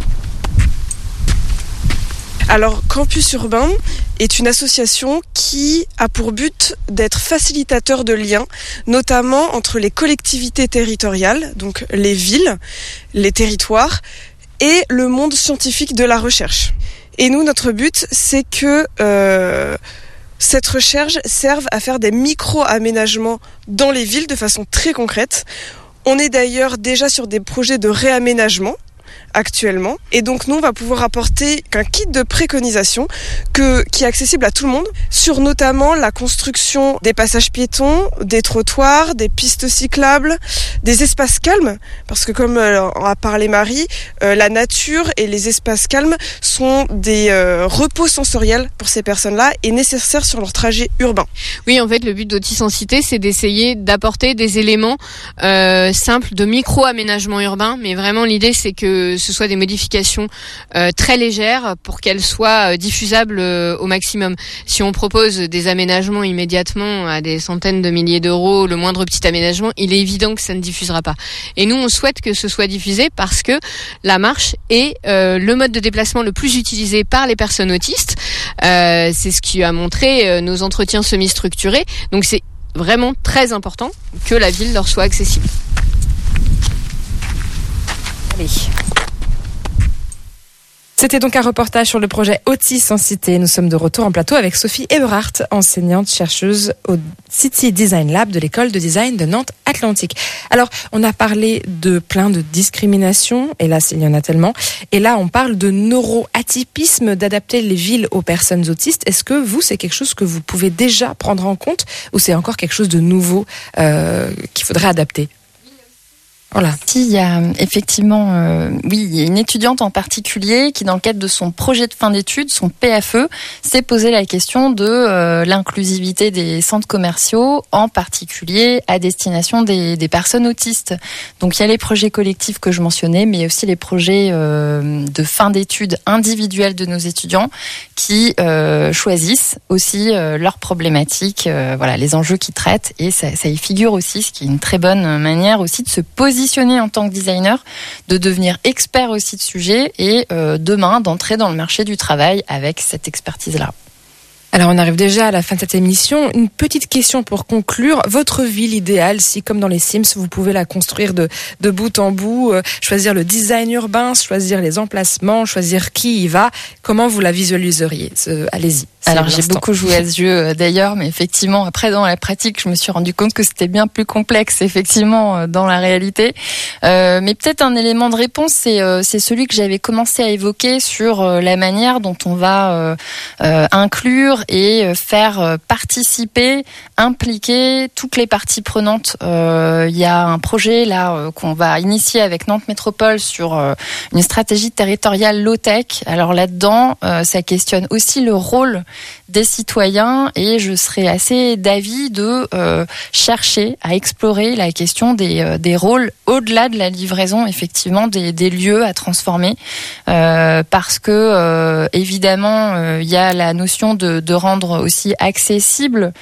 Alors, Campus Urbain est une association qui a pour but d'être facilitateur de liens, notamment entre les collectivités territoriales, donc les villes, les territoires, et le monde scientifique de la recherche. Et nous, notre but, c'est que euh, cette recherche serve à faire des micro-aménagements dans les villes de façon très concrète. On est d'ailleurs déjà sur des projets de réaménagement actuellement. Et donc nous, on va pouvoir apporter un kit de préconisation que, qui est accessible à tout le monde, sur notamment la construction des passages piétons, des trottoirs, des pistes cyclables, des espaces calmes, parce que comme euh, a parlé Marie, euh, la nature et les espaces calmes sont des euh, repos sensoriels pour ces personnes-là et nécessaires sur leur trajet urbain. Oui, en fait, le but d'Autisensité, c'est d'essayer d'apporter des éléments euh, simples de micro-aménagement urbain, mais vraiment l'idée, c'est que ce soit des modifications euh, très légères pour qu'elles soient euh, diffusables euh, au maximum. Si on propose des aménagements immédiatement à des centaines de milliers d'euros, le moindre petit aménagement, il est évident que ça ne diffusera pas. Et nous, on souhaite que ce soit diffusé parce que la marche est euh, le mode de déplacement le plus utilisé par les personnes autistes. Euh, c'est ce qui a montré euh, nos entretiens semi-structurés. Donc c'est vraiment très important que la ville leur soit accessible. Allez. C'était donc un reportage sur le projet Autisensité. Nous sommes de retour en plateau avec Sophie Eberhardt, enseignante chercheuse au City Design Lab de l'école de design de Nantes Atlantique. Alors, on a parlé de plein de discriminations, hélas, il y en a tellement. Et là, on parle de neuroatypisme, d'adapter les villes aux personnes autistes. Est-ce que vous, c'est quelque chose que vous pouvez déjà prendre en compte ou c'est encore quelque chose de nouveau euh, qu'il faudrait adapter ? Voilà. Si, il y a effectivement, euh, oui, il y a une étudiante en particulier qui, dans le cadre de son projet de fin d'études, son P F E, s'est posé la question de euh, l'inclusivité des centres commerciaux, en particulier à destination des, des personnes autistes. Donc, il y a les projets collectifs que je mentionnais, mais il y a aussi les projets euh, de fin d'études individuels de nos étudiants qui euh, choisissent aussi euh, leurs problématiques, euh, voilà, les enjeux qu'ils traitent, et ça, ça y figure aussi, ce qui est une très bonne manière aussi de se poser en tant que designer, de devenir expert aussi de sujet et euh, demain d'entrer dans le marché du travail avec cette expertise-là. Alors on arrive déjà à la fin de cette émission. Une petite question pour conclure. Votre ville idéale, si comme dans les Sims, vous pouvez la construire de, de bout en bout, euh, choisir le design urbain, choisir les emplacements, choisir qui y va, comment vous la visualiseriez ? euh, Allez-y. Alors j'ai beaucoup joué à ce jeu d'ailleurs, mais effectivement après dans la pratique je me suis rendu compte que c'était bien plus complexe effectivement dans la réalité. Euh, mais peut-être un élément de réponse c'est euh, c'est celui que j'avais commencé à évoquer sur euh, la manière dont on va euh, euh, inclure et faire participer, impliquer toutes les parties prenantes. Euh, il y a un projet là euh, qu'on va initier avec Nantes Métropole sur euh, une stratégie territoriale low-tech. Alors là-dedans, euh, ça questionne aussi le rôle des citoyens et je serais assez d'avis de euh, chercher à explorer la question des, euh, des rôles au-delà de la livraison effectivement des, des lieux à transformer euh, parce que euh, évidemment il euh, y a la notion de, de rendre aussi accessible,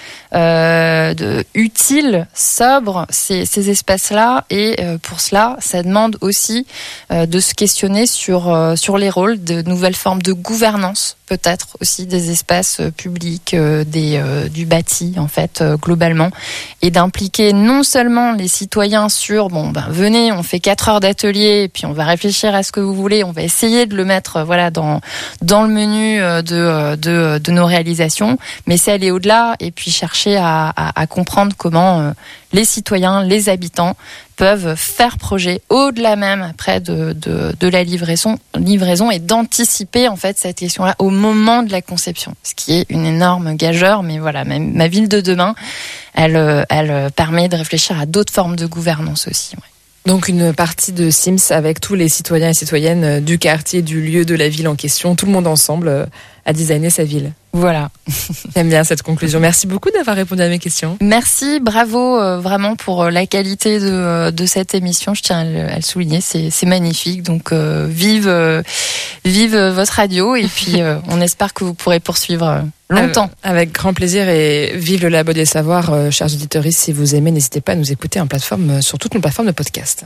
euh, de, utile, sobre ces, ces espaces-là et euh, pour cela ça demande aussi euh, de se questionner sur, euh, sur les rôles, de nouvelles formes de gouvernance peut-être aussi des espaces publics, euh, des, euh, du bâti en fait euh, globalement, et d'impliquer non seulement les citoyens sur bon ben venez on fait quatre heures d'atelier et puis on va réfléchir à ce que vous voulez, on va essayer de le mettre euh, voilà dans dans le menu euh, de, euh, de de nos réalisations, mais c'est aller au-delà et puis chercher à, à, à comprendre comment euh, les citoyens, les habitants peuvent faire projet au-delà même après de, de, de la livraison, livraison et d'anticiper en fait cette question-là au moment de la conception, ce qui est une énorme gageure, mais voilà, ma, ma ville de demain, elle, elle permet de réfléchir à d'autres formes de gouvernance aussi. Ouais. Donc une partie de Sims avec tous les citoyens et citoyennes du quartier, du lieu, de la ville en question, tout le monde ensemble à designer sa ville. Voilà. J'aime bien cette conclusion. Merci beaucoup d'avoir répondu à mes questions. Merci, bravo euh, vraiment pour la qualité de, de cette émission. Je tiens à le, à le souligner, c'est, c'est magnifique. Donc euh, vive, euh, vive votre radio et puis euh, on espère que vous pourrez poursuivre longtemps. Euh, avec grand plaisir et vive le Labo des Savoirs, euh, chers auditeurs. Si vous aimez, n'hésitez pas à nous écouter en plateforme, sur toutes nos plateformes de podcast.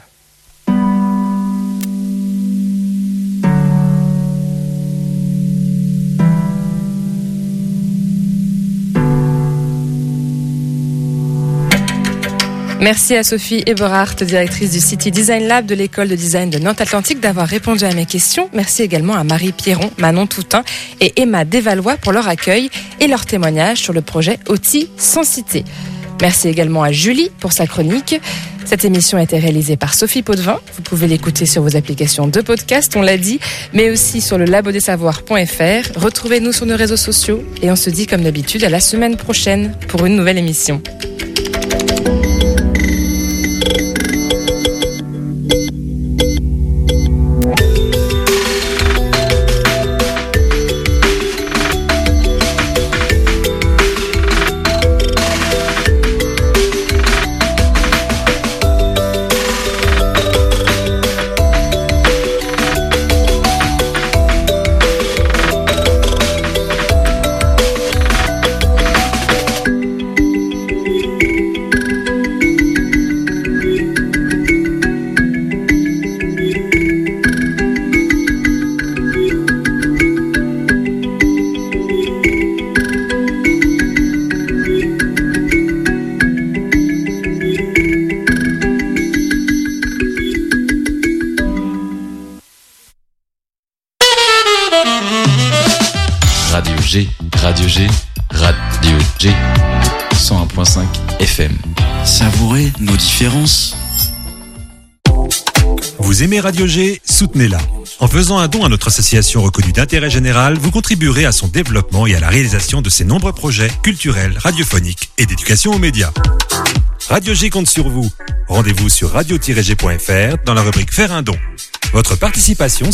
Merci à Sophie Eberhardt, directrice du City Design Lab de l'école de design de Nantes-Atlantique, d'avoir répondu à mes questions. Merci également à Marie Pierron, Manon Toutain et Emma Desvalois pour leur accueil et leur témoignage sur le projet Oti sans cité. Merci également à Julie pour sa chronique. Cette émission a été réalisée par Sophie Potvin. Vous pouvez l'écouter sur vos applications de podcast, on l'a dit, mais aussi sur le labo des savoirs point f r. Retrouvez-nous sur nos réseaux sociaux et on se dit comme d'habitude à la semaine prochaine pour une nouvelle émission. Radio G, Radio G, Radio G, cent un virgule cinq F M. Savourez nos différences. Vous aimez Radio G, soutenez-la. En faisant un don à notre association reconnue d'intérêt général, vous contribuerez à son développement et à la réalisation de ses nombreux projets culturels, radiophoniques et d'éducation aux médias. Radio G compte sur vous. Rendez-vous sur radio tiret g point f r dans la rubrique Faire un don. Votre participation